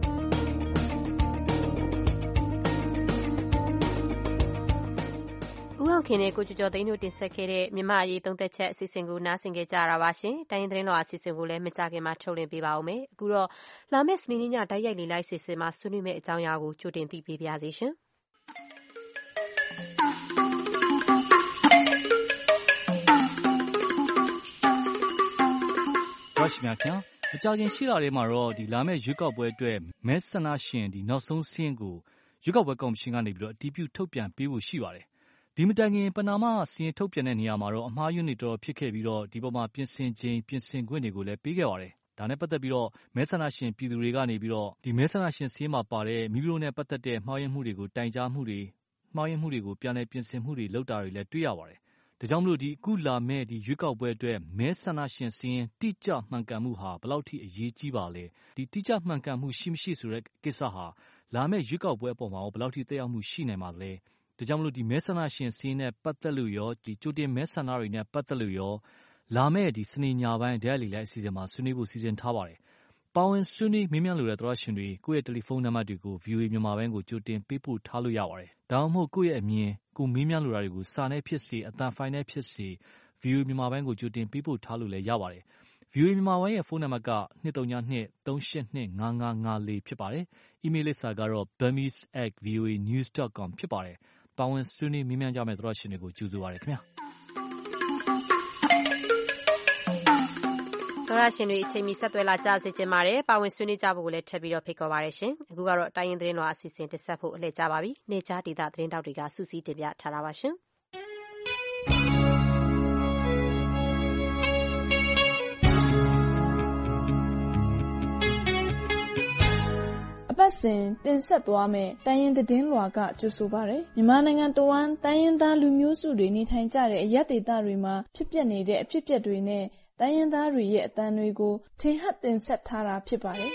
ဦးအောင်ခင်နဲ့ကိုကျော်ကျော်သိန်းတို့တင်ဆက်ခဲ့တဲ့မြန်မာ့အရေးသုံးသပ်ချက်အစီအစဉ်ကိုနားဆင်ကြကြရတာပါရှင်။တိုင်းရင်းသတင်းတော်အစီအစဉ်ကိုလည်းမကြခင်မှာထုတ်လွှင့်ပေးပါဦးမယ်။အခုတော့လာမယ့်စနေနေ့ညတိုက်ရိုက်လေလိုက်အစီအစဉ်မှာဆွေးနွေးမယ့်အကြောင်းအရာကိုကြိုတင်သိပေးပါရစေရှင်။ရရှိမြခင်အကြခင်ရှိလာတဲ့မှာတော့ဒီလာမယ့်ရွေးကောက်ပွဲအတွက်မဲဆန္ဒရှင်ဒီနောက်ဆုံးစင်းကိုရွေးကောက်ပွဲကော်မရှင်ကနေပြီးတော့အတည်ပြုထုတ်ပြန်ပေးဖို့ရှိပါတယ်ဒီမတိုင်ခင်ပနာမစီရင်ထုတ်ပြန်တဲ့နေရာမှာတော့အမှားယွင်းတွေတော်ဖြစ်ခဲ့ပြီးတော့ဒီပေါ်မှာပြင်ဆင်ခြင်းပြင်ဆင်ခွင့်တွေကိုလည်းပေးခဲ့ပါတယ်ဒါနဲ့ပတ်သက်ပြီးတော့မဲဆန္ဒရှင်ပြည်သူတွေကနေပြီးတော့ဒီမဲဆန္ဒရှင်စီးမှာပါတဲ့မိမိတို့နဲ့ပတ်သက်တဲ့မှားယွင်းမှုတွေကိုတိုင်ကြားမှုတွေမှားယွင်းမှုတွေကိုပြန်လည်ပြင်ဆင်မှုတွေလုပ်တာတွေလည်းတွေ့ရပါတယ်ဒါကြောင့်မလို့ဒီအခုလာမဲ့ဒီရွေးကောက်ပွဲအတွက်မဲဆန္ဒရှင်စီရင်တိကျမှန်ကန်မှုဟာဘယ်လောက်ထိအရေးကြီးပါလဲဒီတိကျမှန်ကန်မှုရှိမရှိဆိုတဲ့ကိစ္စဟာလာမဲ့ရွေးကောက်ပွဲအပေါ်မှာဘယ်လောက်ထိသက်ရောက်မှုရှိနိုင်ပါလဲဒါကြောင့်မလို့ဒီမဲဆန္ဒရှင်စီရင်နဲ့ပတ်သက်လို့ရောဒီကြိုတင်မဲဆန္ဒတွေနဲ့ပတ်သက်လို့ရောလာမဲ့ဒီစနေညပိုင်းတရားလီလိုက်အစီအစဉ်မှာဆွေးနွေးဖို့စီစဉ်ထားပါတယ်ပါဝင်ဆွေးနွေးမေးမြန်းလိုတဲ့သောရရှင်တွေကိုယ့်ရဲ့တယ်လီဖုန်းနံပါတ်တွေကို ဗွီအိုအေ မြန်မာပိုင်းကိုကြိုတင်ပေးပို့ထားလို့ရပါတယ်ဒါမှမဟုတ်ကိုယ့်ရဲ့အမြင်ကိုမေးမြန်းလိုတာတွေကိုစာနဲ့ဖြစ်စေအသံဖိုင်နဲ့ဖြစ်စေ ဗွီအိုအေ မြန်မာပိုင်းကိုကြိုတင်ပေးပို့ထားလို့လည်းရပါတယ်ဗွီအိုအေမြန်မာပိုင်းရဲ့ဖုန်းနံပါတ်ကtwo three two three eight two five five fiveဖြစ်ပါတယ်။ အီးမေးလ်လိပ်စာကတော့ burmese at voa news dot com ဖြစ်ပါတယ်။ပါဝင်ဆွေးနွေးမေးမြန်းကြမယ့်သောတရှင်တွေကိုကြိုဆိုပါရခင်ဗျာ။သောတရှင်တွေအချိန်မီဆက်သွယ်လာကြစေချင်ပါတယ်။ပါဝင်ဆွေးနွေးကြဖို့ကိုလည်းထပ်ပြီးတော့ဖိတ်ခေါ်ပါရရှင်။အခုကတော့တိုင်းရင်းသတင်းတော်အစီအစဉ်တင်ဆက်ဖို့အလှည့်ကြပါပြီ။နေကြားဒေသသတင်းတောက်တွေကစူးစီးတင်ပြထားတာပါရှင်။ပတ်စဉ်တင်ဆက်သွားမယ်တိုင်းရင်းသတင်းလွှာကကြိုဆိုပါရယ်မြန်မာနိုင်ငံတဝန်းတိုင်းရင်းသားလူမျိုးစုတွေနေထိုင်ကြတဲ့အရပ်ဒေသတွေမှာဖြစ်ပျက်နေတဲ့အဖြစ်အပျက်တွေနဲ့တိုင်းရင်းသားတွေရဲ့အသံတွေကိုထင်ဟပ်တင်ဆက်ထားတာဖြစ်ပါတယ်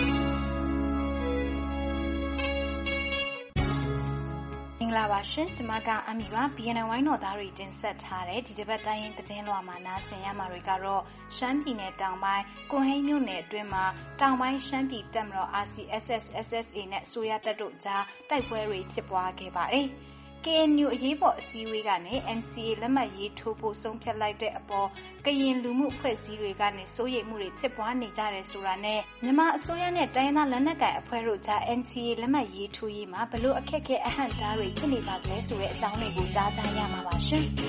မင်္ဂလာပါရှင်ကျွန်မကအမီပါ ဘီ အန် အန် ဝိုင်းတော်သားတွေတင်ဆက်ထားတဲ့ဒီတစ်ပတ်တိုင်းရင်းသတင်းလွှာမှာနားဆင်ရမှာတွေကတော့ရှမ်းပြည်နယ်တောင်ပိုင်းကွန်ဟိန်းမြို့နယ်အတွင်းမှာတောင်ပိုင်းရှမ်းပြည်တပ်မတော် အာ စီ အက်စ် အက်စ် အက်စ် အေ နဲ့အစိုးရတပ်တို့ကြားတိုက်ပွဲတွေဖြစ်ပွားခဲ့ပါတယ်။ ကေ အန် ယူ အရေးပေါ်အစည်းအဝေးကနေ အန် စီ အေ လက်မှတ်ရေးထိုးဖို့ဆုံးဖြတ်လိုက်တဲ့အပေါ်ကရင်လူမှုအဖွဲ့အစည်းတွေကနေစိုးရိမ်မှုတွေဖြစ်ပွားနေကြတယ်ဆိုတာနဲ့မြန်မာအစိုးရနဲ့တိုင်းရင်းသားလက်နက်ကိုင်အဖွဲ့တို့ကြား အန် စီ အေ လက်မှတ်ရေးထိုးရေးမှာဘယ်လိုအခက်အခဲအဟန့်အတားတွေဖြစ်နေပါလဲဆိုတဲ့အကြောင်းတွေကိုကြားကြရမှာပါရှင်။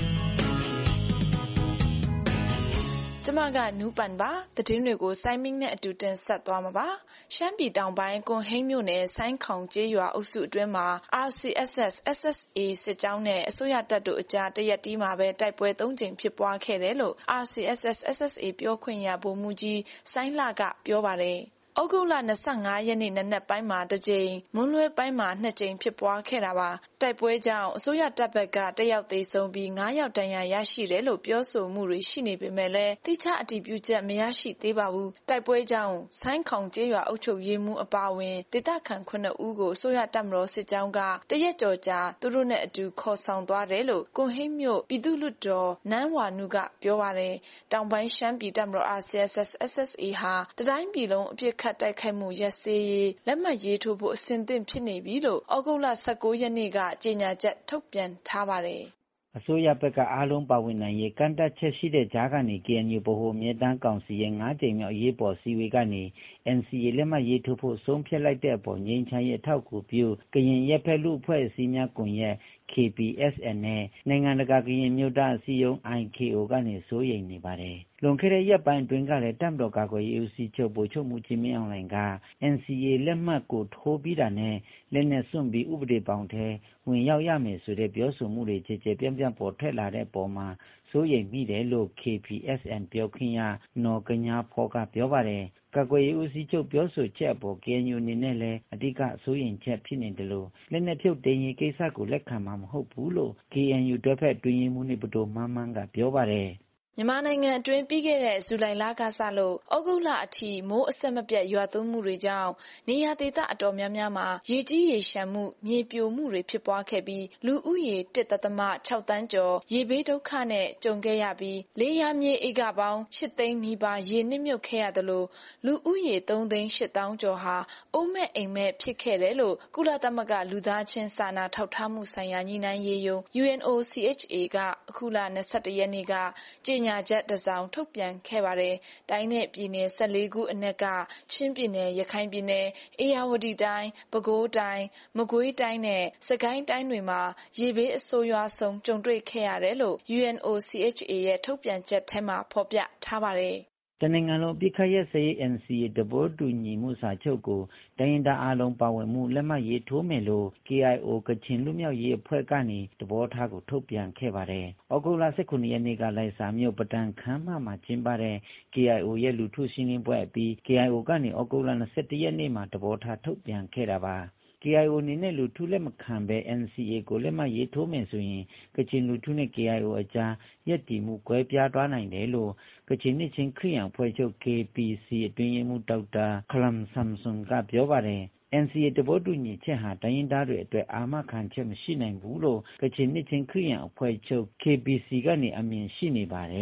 ကျမကနူးပန်ပါသတင်းတွေကိုစိုင်းမင်းနဲ့အတူတင်ဆက်သွားမှာပါရှမ်းပြည်တောင်ပိုင်းကွန်ဟိန်းမြို့နယ်ဆိုင်းခေါင်ကျေးရွာအုပ်စုအတွင်းမှာ အာ စီ အက်စ် အက်စ် အက်စ် အေ စစ်ကြောင်းနဲ့အစိုးရတပ်တို့အကြားတရက်တီးမှာပဲတိုက်ပွဲသုံးကြိမ်ဖြစ်ပွားခဲ့တယ်လို့ အာ စီ အက်စ် အက်စ် အက်စ် အေ ပြောခွင့်ရဗိုလ်မှူးကြီးဆိုင်းလကပြောပါတယ်။ဩဂုတ်လ၂၅ရက်နေ့နံနက်ပိုင်းမှာတစ်ကြိမ်မွန်းလွဲပိုင်းမှာနှစ်ကြိမ်ဖြစ်ပွားခဲ့တာပါတိုက်ပွဲကြောင့်အစိုးရတပ်ဘက်ကတယောက်သေဆုံးပြီး၅ယောက်ဒဏ်ရာရရှိတယ်လို့ပြောဆိုမှုတွေရှိနေပေမဲ့လည်းတိကျအတည်ပြုချက်မရရှိသေးပါဘူးတိုက်ပွဲကြောင့်ဆိုင်းခေါင်ကျေးရွာအုပ်ချုပ်ရေးမှူးအပါအဝင်ဒေသခံခုနှစ်ဦးကိုအစိုးရတပ်မတော်စစ်ကြောင်းကတရက်ကျော်ကြာသူတို့နဲ့အတူခေါ်ဆောင်သွားတယ်လို့ကွန်ဟိန်းမြို့ပြည်သူ့လွှတ်တော်နန်းဝါနုကပြောပါတယ်တောင်ပိုင်းရှမ်းပြည်တပ်မတော် အာ စီ အက်စ် အက်စ် အက်စ် အေ ဟာတတိုင်းပြည်လုံးအပြစ်ခတ်တိုက်ခိုက်မှုရပ်စဲရေးလက်မှတ်ရေးထိုးဖို့အဆင်သင့်ဖြစ်နေပြီလို့ဩဂုတ်လ၁၉ရက်နေ့ကကြေညာချက်ထုတ်ပြန်ထားပါတယ်အစိုးရဘက်ကအားလုံးပါဝင်နိုင်ရေးကန့်သတ်ချက်ရှိတဲ့ကြားကနေ ကေ အန် ယူ ဗဟိုအမြဲတမ်းကောင်စီရဲ့၅ကြိမ်မြောက်အရေးပေါ်စည်းဝေးကနေ အန် စီ အေ လက်မှတ်ရေးထိုးဖို့ဆုံးဖြတ်လိုက်တဲ့အပေါ်ငြိမ်းချမ်းရေးအထောက်အကူပြုကရင်ရပ်ဖက်လူအဖွဲ့အစည်းများကွန်ရက် ကေ ပီ အက်စ် အန် နဲ့နိုင်ငံတကာကရင်မြို့သားအစည်းအရုံး အိုင် ကေ အို ကနေစိုးရိမ်နေပါတယ်။လွန်ခဲ့တဲ့ရက်ပိုင်းအတွင်းကလည်းတပ်မတော်ကာကွယ်ရေးဦးစီးချုပ်ဗိုလ်ချုပ်မှူးကြီးမင်းအောင်လှိုင်က အန် စီ အေ လက်မှတ်ကိုထိုးပြီးတာနဲ့လက်နက်စွန့်ပြီးဥပဒေဘောင်ထဲဝင်ရောက်ရမယ်ဆိုတဲ့ပြောဆိုမှုတွေကြေကြေပြန့်ပြန့်ပေါ်ထွက်လာတဲ့အပေါ်မှာစိုးရိမ်မိတယ်လို့ ကေ ပီ အက်စ် အန် ပြောခွင့်ရနော်ကညာဖောကပြောပါတယ်။ကာကွယ်ရေးဦးစီးချုပ်ပြောဆိုချက်အပေါ် ကေ အန် ယူ အနေနဲ့လည်းအဓိကစိုးရိမ်ချက်ဖြစ်နေတယ်လို့လက်နက်ဖြုတ်သိမ်းရေးကိစ္စကိုလက်ခံမှာမဟုတ်ဘူးလို့ ကေ အန် ယူ တွဲဖက်အတွင်းရေးမှူးနေပတိုမန်းမန်းကပြောပါတယ်။မြန်မာနိုင်ငံအတွင်းပြီးခဲ့တဲ့ဇူလိုင်လကစလို့ဩဂုတ်လအထိမိုးအဆက်မပြတ်ရွာသွန်းမှုတွေကြောင့်နေရာဒေသအတော်များများမှာရေကြီးရေရှမ်းမှုမြေပြိုမှုတွေဖြစ်ပွားခဲ့ပြီးလူဦးရေ တစ်ဒသမ ခြောက် သန်းကျော်ရေဘေးဒုက္ခနဲ့ကြုံခဲ့ရပြီးလေယာမြေဧကပေါင်းရှစ်သိန်းနီးပါးရေနစ်မြုပ်ခဲ့ရသလိုလူဦးရေသုံးသိန်းရှစ်သောင်းကျော်ဟာအိုးမဲ့အိမ်မဲ့ဖြစ်ခဲ့တယ်လို့ကုလသမဂ္ဂလူသားချင်းစာနာထောက်ထားမှုဆိုင်ရာညှိနှိုင်းရေးရုံး ယူ အန် အို စီ အေချ် အေ ကအခုလ၂၁ရက်နေ့ကကြေညာချက်တစ်စောင်ထုတ်ပြန်ခဲ့ပါတယ်။တိုင်းနဲ့ပြည်နယ်၁၄ခုအနက်ကချင်းပြည်နယ်၊ရခိုင်ပြည်နယ်၊ဧရာဝတီတိုင်း၊ပဲခူးတိုင်း၊မကွေးတိုင်းနဲ့စကိုင်းတိုင်းတွေမှာရေဘေးအဆိုးရွားဆုံးကြုံတွေ့ခဲ့ရတယ်လို့ ယူ အန် အို စီ အေချ် အေ ရဲ့ထုတ်ပြန်ချက်ထဲမှာဖော်ပြထားပါတယ်။တနိုင်ငံလုံးအပစ်အခတ်ရပ်စဲရေး အန် စီ အေ သဘောတူညီမှုစာချုပ်ကိုတိုင်းရင်းသားအားလုံးပါဝင်မှုလက်မှတ်ရေးထိုးမယ်လို့ ကေ အိုင် အို ကချင်လွတ်မြောက်ရေးအဖွဲ့ကနေသဘောထားကိုထုတ်ပြန်ခဲ့ပါတယ်။ဩဂုတ်လ၁၇ရက်နေ့ကလိုင်ဇာမြို့ပဒန်ခမ်းမမှာကျင်းပတဲ့ ကေ အိုင် အို ရဲ့လူထုရှင်းလင်းပွဲအပြီး ကေ အိုင် အို ကနေဩဂုတ်လ၂၁ရက်နေ့မှာသဘောထားထုတ်ပြန်ခဲ့တာပါ။ ကေ အိုင် အို အနေနဲ့လူထုလက်မခံဘဲ အန် စီ အေ ကိုလက်မှတ်ရေးထိုးမယ်ဆိုရင်ကချင်လူထုနဲ့ ကေ အိုင် အို အကြားရပ်တည်မှုကွဲပြားသွားနိုင်တယ်လို့ကချင်နှစ်ချင်းခရစ်ယာန်အဖွဲ့ချုပ် ကေ ပီ စီ အတွင်းရေးမှူးဒေါက်တာခလမ်ဆမ်ဆွန်ကပြောပါတယ်။ အန် စီ အေ သဘောတူညီချက်ဟာတိုင်းရင်းသားတွေအတွက်အာမခံချက်မရှိနိုင်ဘူးလို့ကချင်နှစ်ချင်းခရစ်ယာန်အဖွဲ့ချုပ် ကေ ပီ စီ ကနေအမြင်ရှိနေပါတယ်။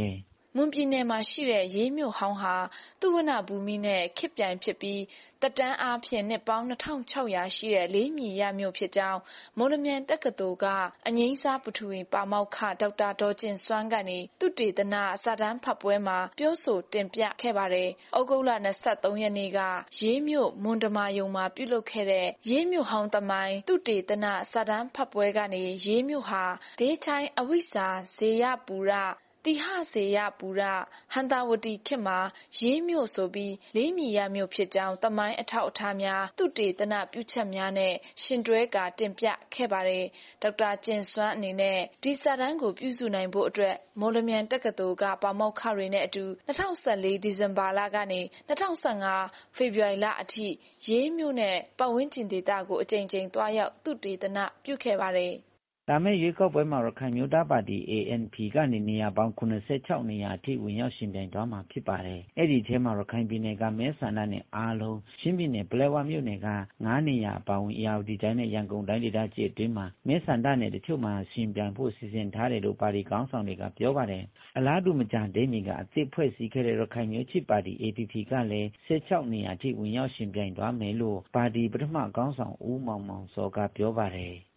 မွန်ပြည်နယ်မှာရှိတဲ့ရေးမြို့ဟောင်းဟာသူဝနဘူမိနဲ့ခေတ်ပြိုင်ဖြစ်ပြီးတက်တန်းအားဖြင့်နှစ်ပေါင်းနှစ်ထောင်ခြောက်ရာရှိတဲ့လေးမြေရမြို့ဖြစ်ကြောင်းမော်လမြိုင်တက္ကသိုလ်ကအငိမ့်စားပထဝီပါမောက္ခဒေါက်တာဒေါ်ကျင်စွမ်းကနေသူတေသနအစတန်းဖတ်ပွဲမှာပြောဆိုတင်ပြခဲ့ပါတယ်။ဩဂုတ်လ၂၃ရက်နေ့ကရေးမြို့မွန်ဓမာယုံမှာပြုလုပ်ခဲ့တဲ့ရေးမြို့ဟောင်းသမိုင်းသူတေသနအစတန်းဖတ်ပွဲကနေရေးမြို့ဟာဒေချိုင်းအဝိဇ္ဇာဇေယပူရတိဟစေယပူရဟန္တာဝတီခေတ်မှာရေးမြို့ဆိုပြီးလေးမြေရမြို့ဖြစ်ကြောင်းသမိုင်းအထောက်အထားများသူတေသနပြုချက်များနဲ့ရှင်တွဲကာတင်ပြခဲ့ပါတယ်။ဒေါက်တာကျင်စွမ်းအနေနဲ့ဒီစာတမ်းကိုပြုစုနိုင်ဖို့အတွက်မော်လမြိုင်တက္ကသိုလ်ကပါမောက္ခတွေနဲ့အတူ၂၀၁၄ဒီဇင်ဘာလကနေ၂၀၁၅ဖေဖော်ဝါရီလအထိရေးမြို့နဲ့ပတ်ဝန်းကျင်ဒေသကိုအကြိမ်ကြိမ်သွားရောက်သူတေသနပြုခဲ့ပါတယ်။လာမယ့်ရွေးကောက်ပွဲမှာရခိုင်မျိုးသားပါတီ A N P ကနေနေရာပေါင်း၇၆နေရာအထိဝင်ရောက်ရှင်ပြိုင်သွားမှာဖြစ်ပါတယ်။အဲ့ဒီထဲမှာရခိုင်ပြည်နယ်ကမဲဆန္ဒနယ်အားလုံးချင်းပြည်နယ်ပလဲဝမြို့နယ်က၅နေရာပါဝင်အေရဝတီတိုင်းနဲ့ရန်ကုန်တိုင်းဒေသကြီးအတွင်းမှာမဲဆန္ဒနယ်တချို့မှာရှင်ပြိုင်ဖို့စီစဉ်ထားတယ်လို့ပါတီခေါင်းဆောင်တွေကပြောပါတယ်။အလားတူမကြာသေးမီကအသစ်ဖွဲ့စည်းခဲ့တဲ့ရခိုင်မျိုးချစ်ပါတီ A P P ကလည်း၁၆နေရာအထိဝင်ရောက်ရှင်ပြိုင်သွားမယ်လို့ပါတီပထမခေါင်းဆောင်ဦးမောင်မောင်စောကပြောပါတယ်။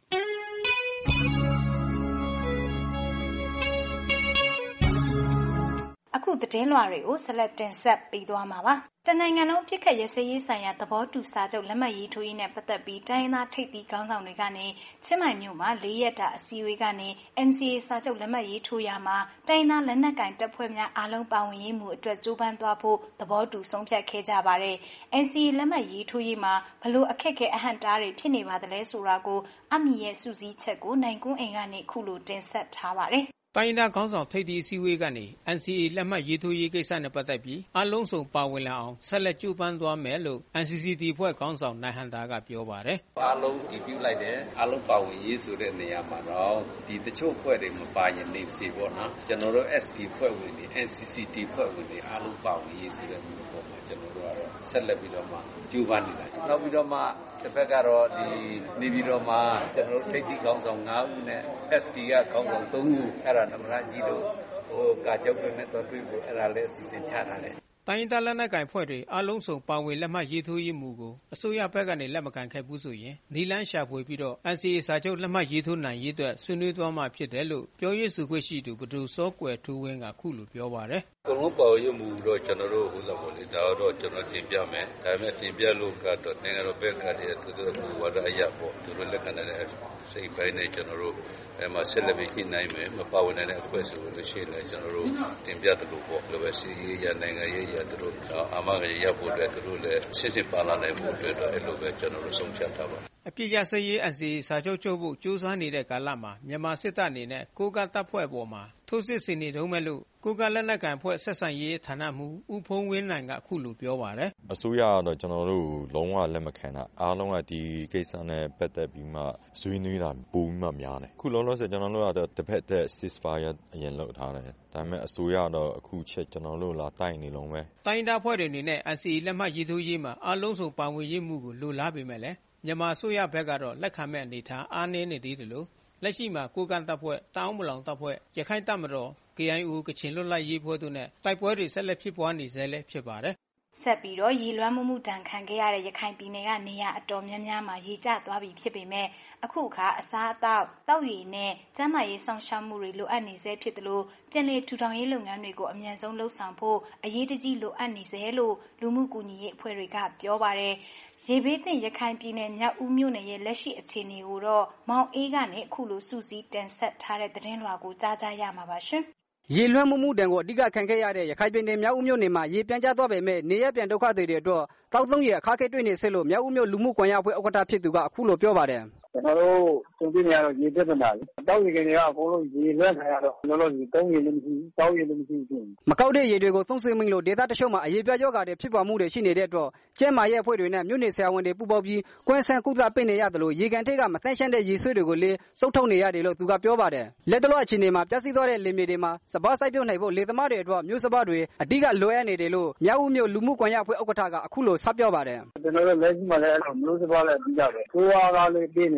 အခုသတင်းလွှာတွေကိုဆက်လက်တင်ဆက်ပေးသွားမှာပါ။တနိုင်ငံလုံးပြစ်ခတ်ရစရေးဆိုင်ရာသဘောတူစာချုပ်လက်မှတ်ရေးထိုးရေးနဲ့ပတ်သက်ပြီးတိုင်းသားထိပ်သီးခေါင်းဆောင်တွေကနေချင်းမိုင်မြို့မှာ၄ရက်တာအစည်းအဝေးကနေ N C A စာချုပ်လက်မှတ်ရေးထိုးရမှာတိုင်းသားလက်နက်ကင်တပ်ဖွဲ့များအားလုံးပါဝင်ရေးမှုအတွက်ကြိုးပမ်းသွားဖို့သဘောတူဆုံးဖြတ်ခဲ့ကြပါတယ်။ N C A လက်မှတ်ရေးထိုးရေးမှာဘလို့အခက်အခဲအဟန့်တားတွေဖြစ်နေပါသလဲဆိုတာကိုအမီရဲ့စုစည်းချက်ကိုနိုင်ကွန်းအိမ်ကနေခုလိုတင်ဆက်ထားပါတယ်။တိုင်းသားခေါင်းဆောင်ထိပ်သီးအစည်းအဝေးကနေ N C A လက်မှတ်ရေးထိုးရေးကိစ္စနဲ့ပတ်သက်ပြီးအလုံးစုံပါဝင်လာအောင်ဆက်လက်ကြိုးပမ်းသွားမယ်လို့ N C C T ဖွဲ့ခေါင်းဆောင်နိုင်ဟန်တာကပြောပါတယ်။အားလုံးဒီပြုလိုက်တယ်အားလုံးပါဝင်ရေးဆိုတဲ့နေရာမှာတော့ဒီတချို့ဖွဲ့တွေမပါရင်နေစီပေါ့နော်။ကျွန်တော်တို့ S D ဖွဲ့ဝင်တွေ N C C T ဖွဲ့ဝင်တွေအားလုံးပါဝင်ရေးဆိုတဲ့မျိုးပေါ့မှာကျွန်တော်တို့ကတော့ဆက်လက်ပြီးတော့မှကြိုးပမ်းနေတာ။နောက်ပြီးတော့မှတစ်ဖက်ကတော့ဒီနေပြီးတော့မှကျွန်တော်တို့ထိပ်သီးခေါင်းဆောင်၅ဦးနဲ့ S D ကခေါင်းဆောင်၃ဦးအဲ့ဒါသမ္မတကြီးတို့ဟိုကာကြောက်တွေနဲ့တော့တွေ့ဖို့အဲ့ဒါလည်းအစီအစဉ်ချထားတယ်တိုင်းသားလက်နက်ကိုင်ဖွဲ့တွေအလုံးစုံပါဝင်လက်မှတ်ရေးထိုးရေးမူကိုအစိုးရဘက်ကနေလက်မကန်ခဲ့ဘူးဆိုရင်နီလန်းရှာဖွေပြီးတော့ N C A စာချုပ်လက်မှတ်ရေးထိုးနိုင်ရေးအတွက်ဆွေးနွေးသွားမှာဖြစ်တယ်လို့ပြောရေးဆိုခွင့်ရှိသူဘဒူစောကွယ်ထူးဝင်းကခုလိုပြောပါတယ်အကုန်လုံးပါဝင်ရေးမူတော့ကျွန်တော်တို့ဟိုစပေါ်လေဒါတော့ကျွန်တော်တင်ပြမယ်ဒါပေမဲ့တင်ပြလို့ကတော့နိုင်ငံတော်ဘက်ကတည်းကသူတို့ကဝါဒအရပေါ့သူတို့လက်ခံတဲ့စိတ်ပိုင်းနဲ့ကျွန်တော်တို့အဲမှာဆက်လက်ပြီးနိုင်မယ်မပါဝင်နိုင်တဲ့အဖွဲ့ဆိုလို့ရှိရင်လည်းကျွန်တော်တို့တင်ပြတယ်လို့ပေါ့လိုပဲစီရေးရနိုင်ငံရေးရသူတို့အာမဂရဖို့အတွက်သူတို့လည်းစစ်စစ်ပါလာနိုင်ဖို့အတွက်တော့အဲ့လိုပဲကျွန်တော်တို့ဆုံးဖြတ်ထားပါအပြစ်ရစရေး N C A စာချုပ်ချုပ်ဖို့ကြိုးစားနေတဲ့ကာလမှာမြန်မာစစ်တပ်အနေနဲ့ကိုကတပ်ဖွဲ့ပေါ်မှာထိုးစစ်ဆင်နေတုန်းမဲ့လို့ကိုကလက်နက်ကန်ဖွဲ့ဆက်ဆံရေးဌာနမှဦးဖုံးဝင်းနိုင်ကအခုလိုပြောပါတယ်အစိုးရကတော့ကျွန်တော်တို့လုံးဝလက်မခံတာအားလုံးကဒီကိစ္စနဲ့ပတ်သက်ပြီးမှဆွေးနွေးတာပုံမှန်များတယ်ခုလုံးလုံးဆိုကျွန်တော်တို့ကတော့တစ်ဖက်သက် ceasefire အရင်လုပ်ထားတယ်ဒါပေမဲ့အစိုးရတော့အခုချက်ကျွန်တော်တို့လာတိုက်နေလုံးပဲတိုင်းသားဖွဲ့တွေအနေနဲ့ N C A လက်မှတ်ရေးထိုးရေးမှာအားလုံးစုံပါဝင်ရေးမှုကိုလိုလားပေမဲ့လည်းမြန်မာအစိုးရဘက်ကတော့လက်ခံမဲ့အနေထားအားနည်းနေသေးတယ်လို့လက်ရှိမှာကိုကန့်တပ်ဖွဲ့တောင်းမလောင်တပ်ဖွဲ့ရခိုင်တပ်မတော် K I O ကချင်လွတ်လပ်ရေးဖွဲ့တို့နဲ့တိုက်ပွဲတွေဆက်လက်ဖြစ်ပွားနေဆဲလည်းဖြစ်ပါတယ်ဆက်ပြီးတော့ရေလွှမ်းမှုမှုတန်ခံခဲ့ရတဲ့ရခိုင်ပြည်နယ်ကနေရာအတော်များများမှာရေကျသွားပြီဖြစ်ပေမဲ့အခုအခါအစားအသောက်တောက်ရည်နဲ့ကျန်းမာရေးဆောင်ရှောက်မှုတွေလိုအပ်နေဆဲဖြစ်တယ်လို့ပြည်내ထူထောင်ရေးလုပ်ငန်းတွေကိုအမြန်ဆုံးလှုပ်ဆောင်ဖို့အရေးတကြီးလိုအပ်နေစေလို့လူမှုကူညီရေးအဖွဲ့တွေကပြောပါတယ်ရေဘေးသင့်ရခိုင်ပြည်နယ်မြောက်ဦးမြို့နယ်ရဲ့လက်ရှိအခြေအနေကိုတော့မောင်အေးကနေအခုလိုစုစည်းတင်ဆက်ထားတဲ့သတင်းလွှာကိုကြားကြရမှာပါရှင်ရေလွှမ်းမှုမှုတန်ကိုအဓိကခံခဲ့ရတဲ့ရခိုင်ပြည်နယ်မြောက်ဦးမြို့နယ်မှာရေပြန်ကျသွားပေမဲ့နေရပြန်ဒုက္ခတွေတွေအတွက်တောက်သုံးရအခါခဲတွေ့နေဆက်လို့မြောက်ဦးမြို့လူမှုကွန်ရက်အဖွဲ့ဥက္ကဋ္ဌဖြစ်သူကအခုလိုပြောပါတယ်ကျွန်တော်တို့တုံ့ပြန်ရတော့ရေပြဿနာလေတောက်ရေကနေကအကုန်လုံးရေလွှမ်းခံရတော့ကျွန်တော်တို့သုံးရေလည်းမရှိတောက်ရေလည်းမရှိဘူးမကောက်တဲ့ရေတွေကိုသုံးဆွေးမိလို့ဒေသတချို့မှာအရေးပြရောဂါတွေဖြစ်ပေါ်မှုတွေရှိနေတဲ့အတွက်ကျန်းမာရေးအဖွဲ့တွေနဲ့မြို့နယ်ဆရာဝန်တွေပူးပေါင်းပြီးကွင်းဆန်းကုသပေးနေရတယ်လို့ရေကန်ထိပ်ကမတန့်ရှင်းတဲ့ရေဆွေးတွေကိုလည်းစုပ်ထုတ်နေရတယ်လို့သူကပြောပါတယ်လက်တလောအခြေအနေမှာပြည့်စည်သွားတဲ့လေမြေတွေမှာစပါးစိုက်ပျိုးနိုင်ဖို့လေသမားတွေအတွက်မျိုးစပါးတွေအဓိကလိုအပ်နေတယ်လို့မြောက်ဦးမြို့လူမှုကွန်ရက်အဖွဲ့ဥက္ကဋ္ဌကအခုလိုဆက်ပြောပါတယ်ကျွန်တော်တို့လက်ရှိမှာလည်းအဲ့လိုမျိုးစပါးလည်းပြီးကြတယ်ကိုးအားကလည်းပြင်းနေ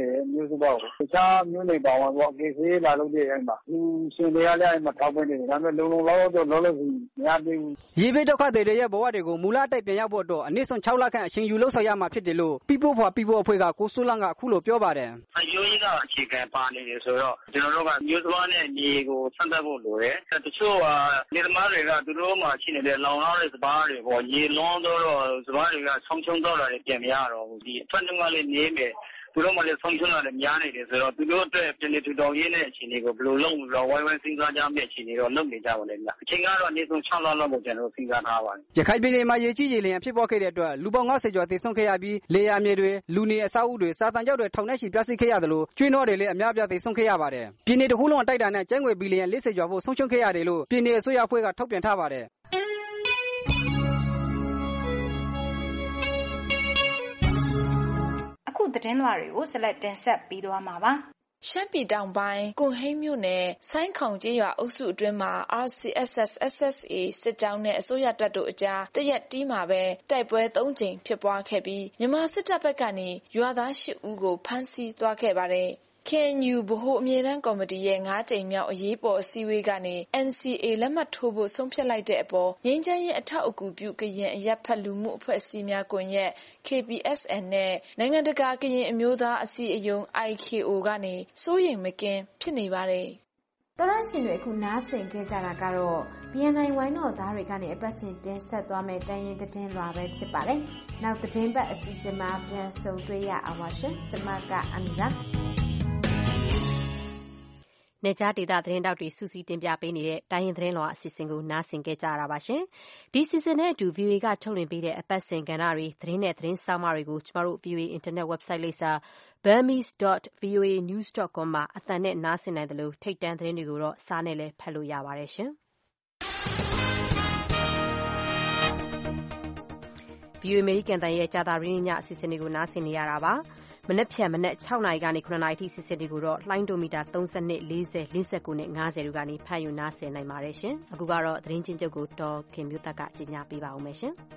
တယ်မျိုးစုံပေါ့တခြားမျိုးနေပါဝင်ပေါ့ကေဆေးလာလို့တဲ့အဲ့မှာလူရှင်တွေကလည်းအဲ့မှာထောက်ပံ့နေတယ်ဒါပေမဲ့လုံလုံလောက်တော့လောလောဆယ်မရသေးဘူးရေဘေးဒုက္ခတွေရဲ့ဘဝတွေကိုမူလအတိုက်ပြန်ရောက်ဖို့အတွက်အနည်းဆုံး၆လခန့်အချိန်ယူလှုပ်ဆောင်ရမှာဖြစ်တယ်လို့ People for People အဖွဲ့ကကိုစိုးလန်းကအခုလိုပြောပါတယ်အယိုးကြီးကအခြေခံပါနေတယ်ဆိုတော့ကျွန်တော်တို့ကမျိုးစဘာနဲ့မြေကိုဆန့်သက်ဖို့လိုတယ်တချို့ကနေသမားတွေကသူတို့မှရှိနေတဲ့လောင်လောက်တဲ့စဘာတွေပေါ့ရေလွန်တော့စဘာတွေကဆုံးချုံတော့တာတွေပြန်မရတော့ဘူးဒီအထွက်နှုန်းကလည်းနေမယ်သူတို့မှလည်းဆုံးချုံတာလည်းများနေတယ်ဆိုတော့သူတို့အတွက်ပြည်နေထူထောင်ရေးနဲ့အခြေအနေကိုဘယ်လိုလုပ်လို့ဝိုင်းဝန်းစဉ်းစားကြမယ့်အခြေအနေတော့လုပ်နေကြပါလိမ့်မယ်အချိန်ကတော့အနည်းဆုံး၆လလောက်ကိုကျွန်တော်စဉ်းစားထားပါတယ်ရခိုင်ပြည်နယ်မှာရေကြီးရေလျံဖြစ်ပေါ်ခဲ့တဲ့အတွက်လူပေါင်း၅၀ကျော်သေဆုံးခဲ့ရပြီးလေယာမြေတွေလူနေအဆောက်အဦတွေစာတန်ကျောက်တွေထောင်နဲ့ချီပျက်စီးခဲ့ရတယ်လို့ကျွေးနှောတွေလည်းအများအပြားသေဆုံးခဲ့ရပါတယ်ပြည်နယ်တစ်ခုလုံးအတိုက်အတာနဲ့ကျန်းငွေဘီလီယံ၄၀ကျော်ဖို့ဆုံးရှုံးခဲ့ရတယ်လို့ပြည်နယ်အစိုးရအဖွဲ့ကထုတ်ပြန်ထားပါတယ်အခုသတင်းလွှာတွေကိုဆက်လက်တင်ဆက်ပေးသွားမှာပါရှမ်းပြည်တောင်ပိုင်းကွန်ဟိန်းမြို့နယ်ဆိုင်းခေါင်ကျေးရွာအုပ်စုအတွင်းမှာ R C S S S S A စစ်ကြောင်းနဲ့အစိုးရတပ်တို့အကြားတရက်တီးမှာပဲတိုက်ပွဲ၃ကြိမ်ဖြစ်ပွားခဲ့ပြီးမြန်မာစစ်တပ်ဘက်ကနေရွာသား၈ဦးကိုဖမ်းဆီးသွားခဲ့ပါတယ်K N U ဗဟိုအမြဲတမ်းကော်မတီရဲ့၅ကြိမ်မြောက်အရေးပေါ်အစည်းအဝေးကနေ N C A လက်မှတ်ထိုးဖို့ဆုံးဖြတ်လိုက်တဲ့အပေါ်ငြိမ်းချမ်းရေးအထောက်အကူပြုကရင်အရပ်ဖက်လူမှုအဖွဲ့အစည်းများကွန်ရက် K P S N နဲ့နိုင်ငံတကာကရင်အမျိုးသားအစည်းအရုံး I K O ကနေစိုးရိမ်မကင်းဖြစ်နေပါတယ်။သောရရှင်တွေအခုနားဆင်ခဲ့ကြတာကတော့ B N I ဝိုင်းတော်သားတွေကနေအပတ်စဉ်တင်ဆက်သွားမယ့်တိုင်းရင်းသတင်းလွှာပဲဖြစ်ပါတယ်။နောက်သတင်းပတ်အစီအစဉ်မှာပြန်ဆုံတွေ့ရအောင်ပါရှင်။ကျွန်မကအမီပါနေကြားဒေသသတင်းတောက်တွေစူးစီးတင်ပြပေးနေတဲ့တိုင်းရင်သတင်းလွှာအစီအစဉ်ကိုနားဆင်ခဲ့ကြရတာပါရှင်။ဒီစီစဉ်နဲ့အတူ V O A ကထုတ်လွှင့်ပေးတဲ့အပတ်စဉ်ကဏ္ဍတွေသတင်းနဲ့သတင်းဆောင်းပါးတွေကိုကျမတို့ V O A Internet website လိပ်စာ burmese dot voa news dot com မှာအသံနဲ့နားဆင်နိုင်တယ်လို့ထိတ်တန့်သတင်းတွေကိုတော့စာနဲ့လည်းဖတ်လို့ရပါတယ်ရှင်။ V O A အမေရိကန်တန်ရဲ့ကြာသပတေးညအစီအစဉ်တွေကိုနားဆင်နေရတာပါ။မနက်ဖြန်မနက်၆နာရီကနေ၇နာရီထိစီစဉ်တွေကိုတော့လှိုင်းဒိုမီတာ၃၂ ၄၀ ၄၉နဲ့၅၀တို့ကနေဖတ်ယူနားဆင်နိုင်ပါတယ်ရှင်။အခုကတော့သတင်းချင်းချုပ်ကိုဒေါ်ခင်မျိုးသက်ကကြီးညာပေးပါဦးမယ်ရှင်။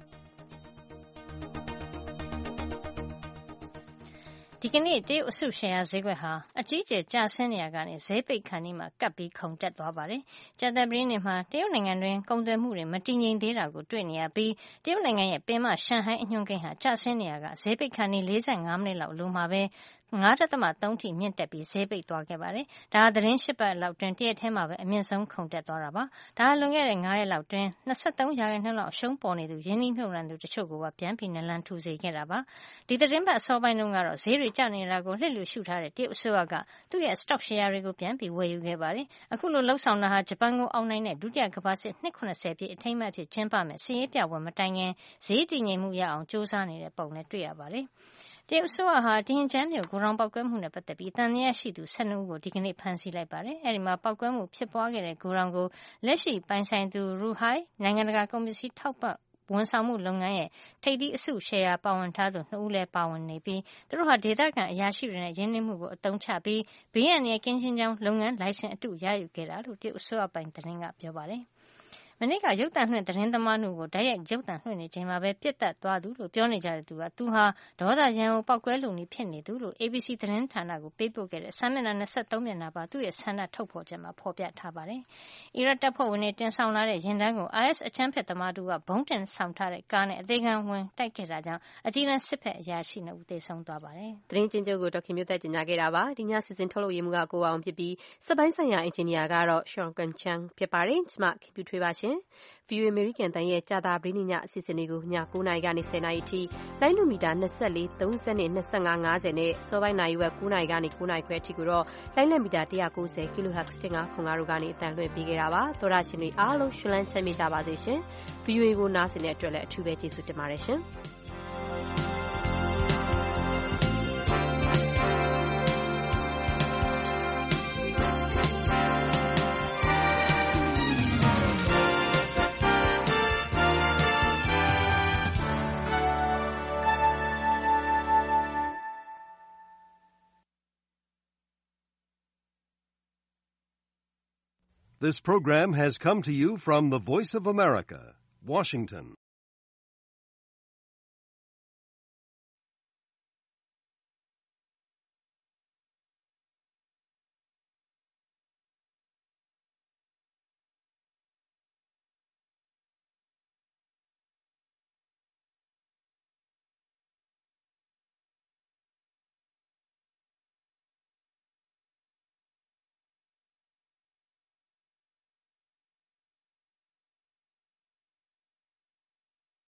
ဒီကနေ့တရုတ်အစုရှယ်ယာဈေးကွက်ဟာအကြီးအကျယ်ကျဆင်းနေရကနေဈေးပိတ်ခါနီးမှာကပ်ပြီးခုန်တက်သွားပါတယ်။ကြာသပတေးနေ့မှာတရုတ်နိုင်ငံတွင်ကုန်သွယ်မှုတွေမတည်ငြိမ်သေးတာကိုတွေ့နေရပြီးတရုတ်နိုင်ငံရဲ့ပင်မရှန်ဟိုင်းအညွှန်းကိန်းဟာကျဆင်းနေရကဈေးပိတ်ခါနီး၄၅မိနစ်လောက်လိုမှာပဲ၅ဒသမ၃ထိမြင့်တက်ပြီးဈေးပိတ်သွားခဲ့ပါတယ်။ဒါဟာသတင်း၈ပတ်လောက်တွင်တရက်ထဲမှာပဲအမြင့်ဆုံးခုန်တက်သွားတာပါ။ဒါဟာလွန်ခဲ့တဲ့၅ရက်လောက်တွင်၂၃ရာခိုင်နှုန်းလောက်အရှုံးပေါ်နေသူရင်းနှီးမြှုပ်နှံသူတချို့ကိုပါပြန်ပြီးနလန်ထူစေခဲ့တာပါ။ဒီသတင်းပတ်အစောပိုင်းတုန်းကတော့ဈေးတွေကျနေတာကိုလှစ်လူရှုထားတဲ့တရုတ်အစိုးရကသူ့ရဲ့ stock share တွေကိုပြန်ပြီးဝယ်ယူခဲ့ပါတယ်။အခုလိုလှုပ်ဆောင်တာဟာဂျပန်ကိုအောင်နိုင်တဲ့ဒုတိယကမ္ဘာစစ်နှစ်၇၀ပြည့်အထိမ်းအမှတ်အဖြစ်ကျင်းပမယ်စစ်ရေးပြပွဲမတိုင်ခင်ဈေးတည်ငြိမ်မှုရအောင်စ조사နေတဲ့ပုံလည်းတွေ့ရပါတယ်။တရုတ်အစိုးရဟာတင်ကျန်းမြို့ဂိုဒေါင်ပေါက်ကွဲမှုနဲ့ပတ်သက်ပြီးတန်တရားရှိသူ၁၂ဦးကိုဒီကနေ့ဖမ်းဆီးလိုက်ပါတယ်။အဲဒီမှာပေါက်ကွဲမှုဖြစ်ပွားခဲ့တဲ့ဂိုဒေါင်ကိုလက်ရှိပိုင်ဆိုင်သူရူဟိုင်နိုင်ငံတကာကုန်ပစ္စည်းထောက်ပံ့ဝန်ဆောင်မှုလုပ်ငန်းရဲ့ထိပ်သီးအစုရှယ်ယာပါဝင်ထားသူနှစ်ဦးလည်းပါဝင်နေပြီးသူတို့ဟာဒေသခံအရာရှိတွေနဲ့ရင်းနှီးမှုကိုအသုံးချပြီးဘေးအန္တရာယ်ကင်းရှင်းကြောင်းလုပ်ငန်းလိုင်စင်အတုရယူခဲ့တာလို့တရုတ်အစိုးရပိုင်သတင်းကပြောပါတယ်။မနေ့ကရုပ်သံလွှင့်သတင်းသမားတို့ကိုတိုက်ရိုက်ရုပ်သံလွှင့်နေချိန်မှာပဲပြစ်တက်သွားသူလို့ပြောနေကြတဲ့သူကသူဟာဒေါသရန်ကိုပောက်ကွဲလူနေဖြစ်နေသူလို့ A B C သတင်းဌာနကိုပေးပို့ခဲ့တဲ့စာမျက်နှာ၂၃မျက်နှာပါသူ့ရဲ့ဆန္ဒထုတ်ဖော်ချက်မှာဖော်ပြထားပါတယ်။အီရတ်တပ်ဖွဲ့ဝင်တွေတင်ဆောင်လာတဲ့ရင်တန်းကို I S အချမ်းဖက်သမားတို့ကဘုံတင်ဆောင်ထားတဲ့ကားနဲ့အသေးခံဝင်တိုက်ခဲ့တာကြောင့်အကြီးတန်းစစ်ဖက်အရာရှိနှစ်ဦးသေဆုံးသွားပါတယ်။သတင်းချင်းချုပ်ကိုဒေါက်ခင်မျိုးသက်ကြီးညာခဲ့တာပါ။ဒီညစီစဉ်ထုတ်လုပ်ရေးမှုကကိုအောင်ဖြစ်ပြီးစပိုင်းဆိုင်ရာအင်ဂျင်နီယာကတော့ Sean Kanchang ဖြစ်ပါတယ်။ကျမခင်ပြထွေးပါရှင်။ V O A အမေရိကန်တန်ရဲ့ကြာသပတေးနေ့ညအစီအစဉ်တွေကိုည၉နာရီကနေ၁၀နာရီအထိလိုင်းလူမီတာ၂၄ ၃၂ ၂၅ ၅၀နဲ့စောပိုင်းနာရီဝက်၉နာရီကနေ၉နာရီခွဲအထိကိုတော့လိုင်းလံမီတာ၁၉၀ kHz ၁၅ခွန်၅တို့ကနေအတန်လွှင့်ပေးခဲ့တာပါသောရရှင်တွေအားလုံးရှင်လန်းချမ်းမြေ့ကြပါစေရှင် V O A ကိုနားဆင်တဲ့အတွက်လည်းအထူးပဲကျေးဇူးတင်ပါတယ်ရှင် This program has come to you from the Voice of America, Washington.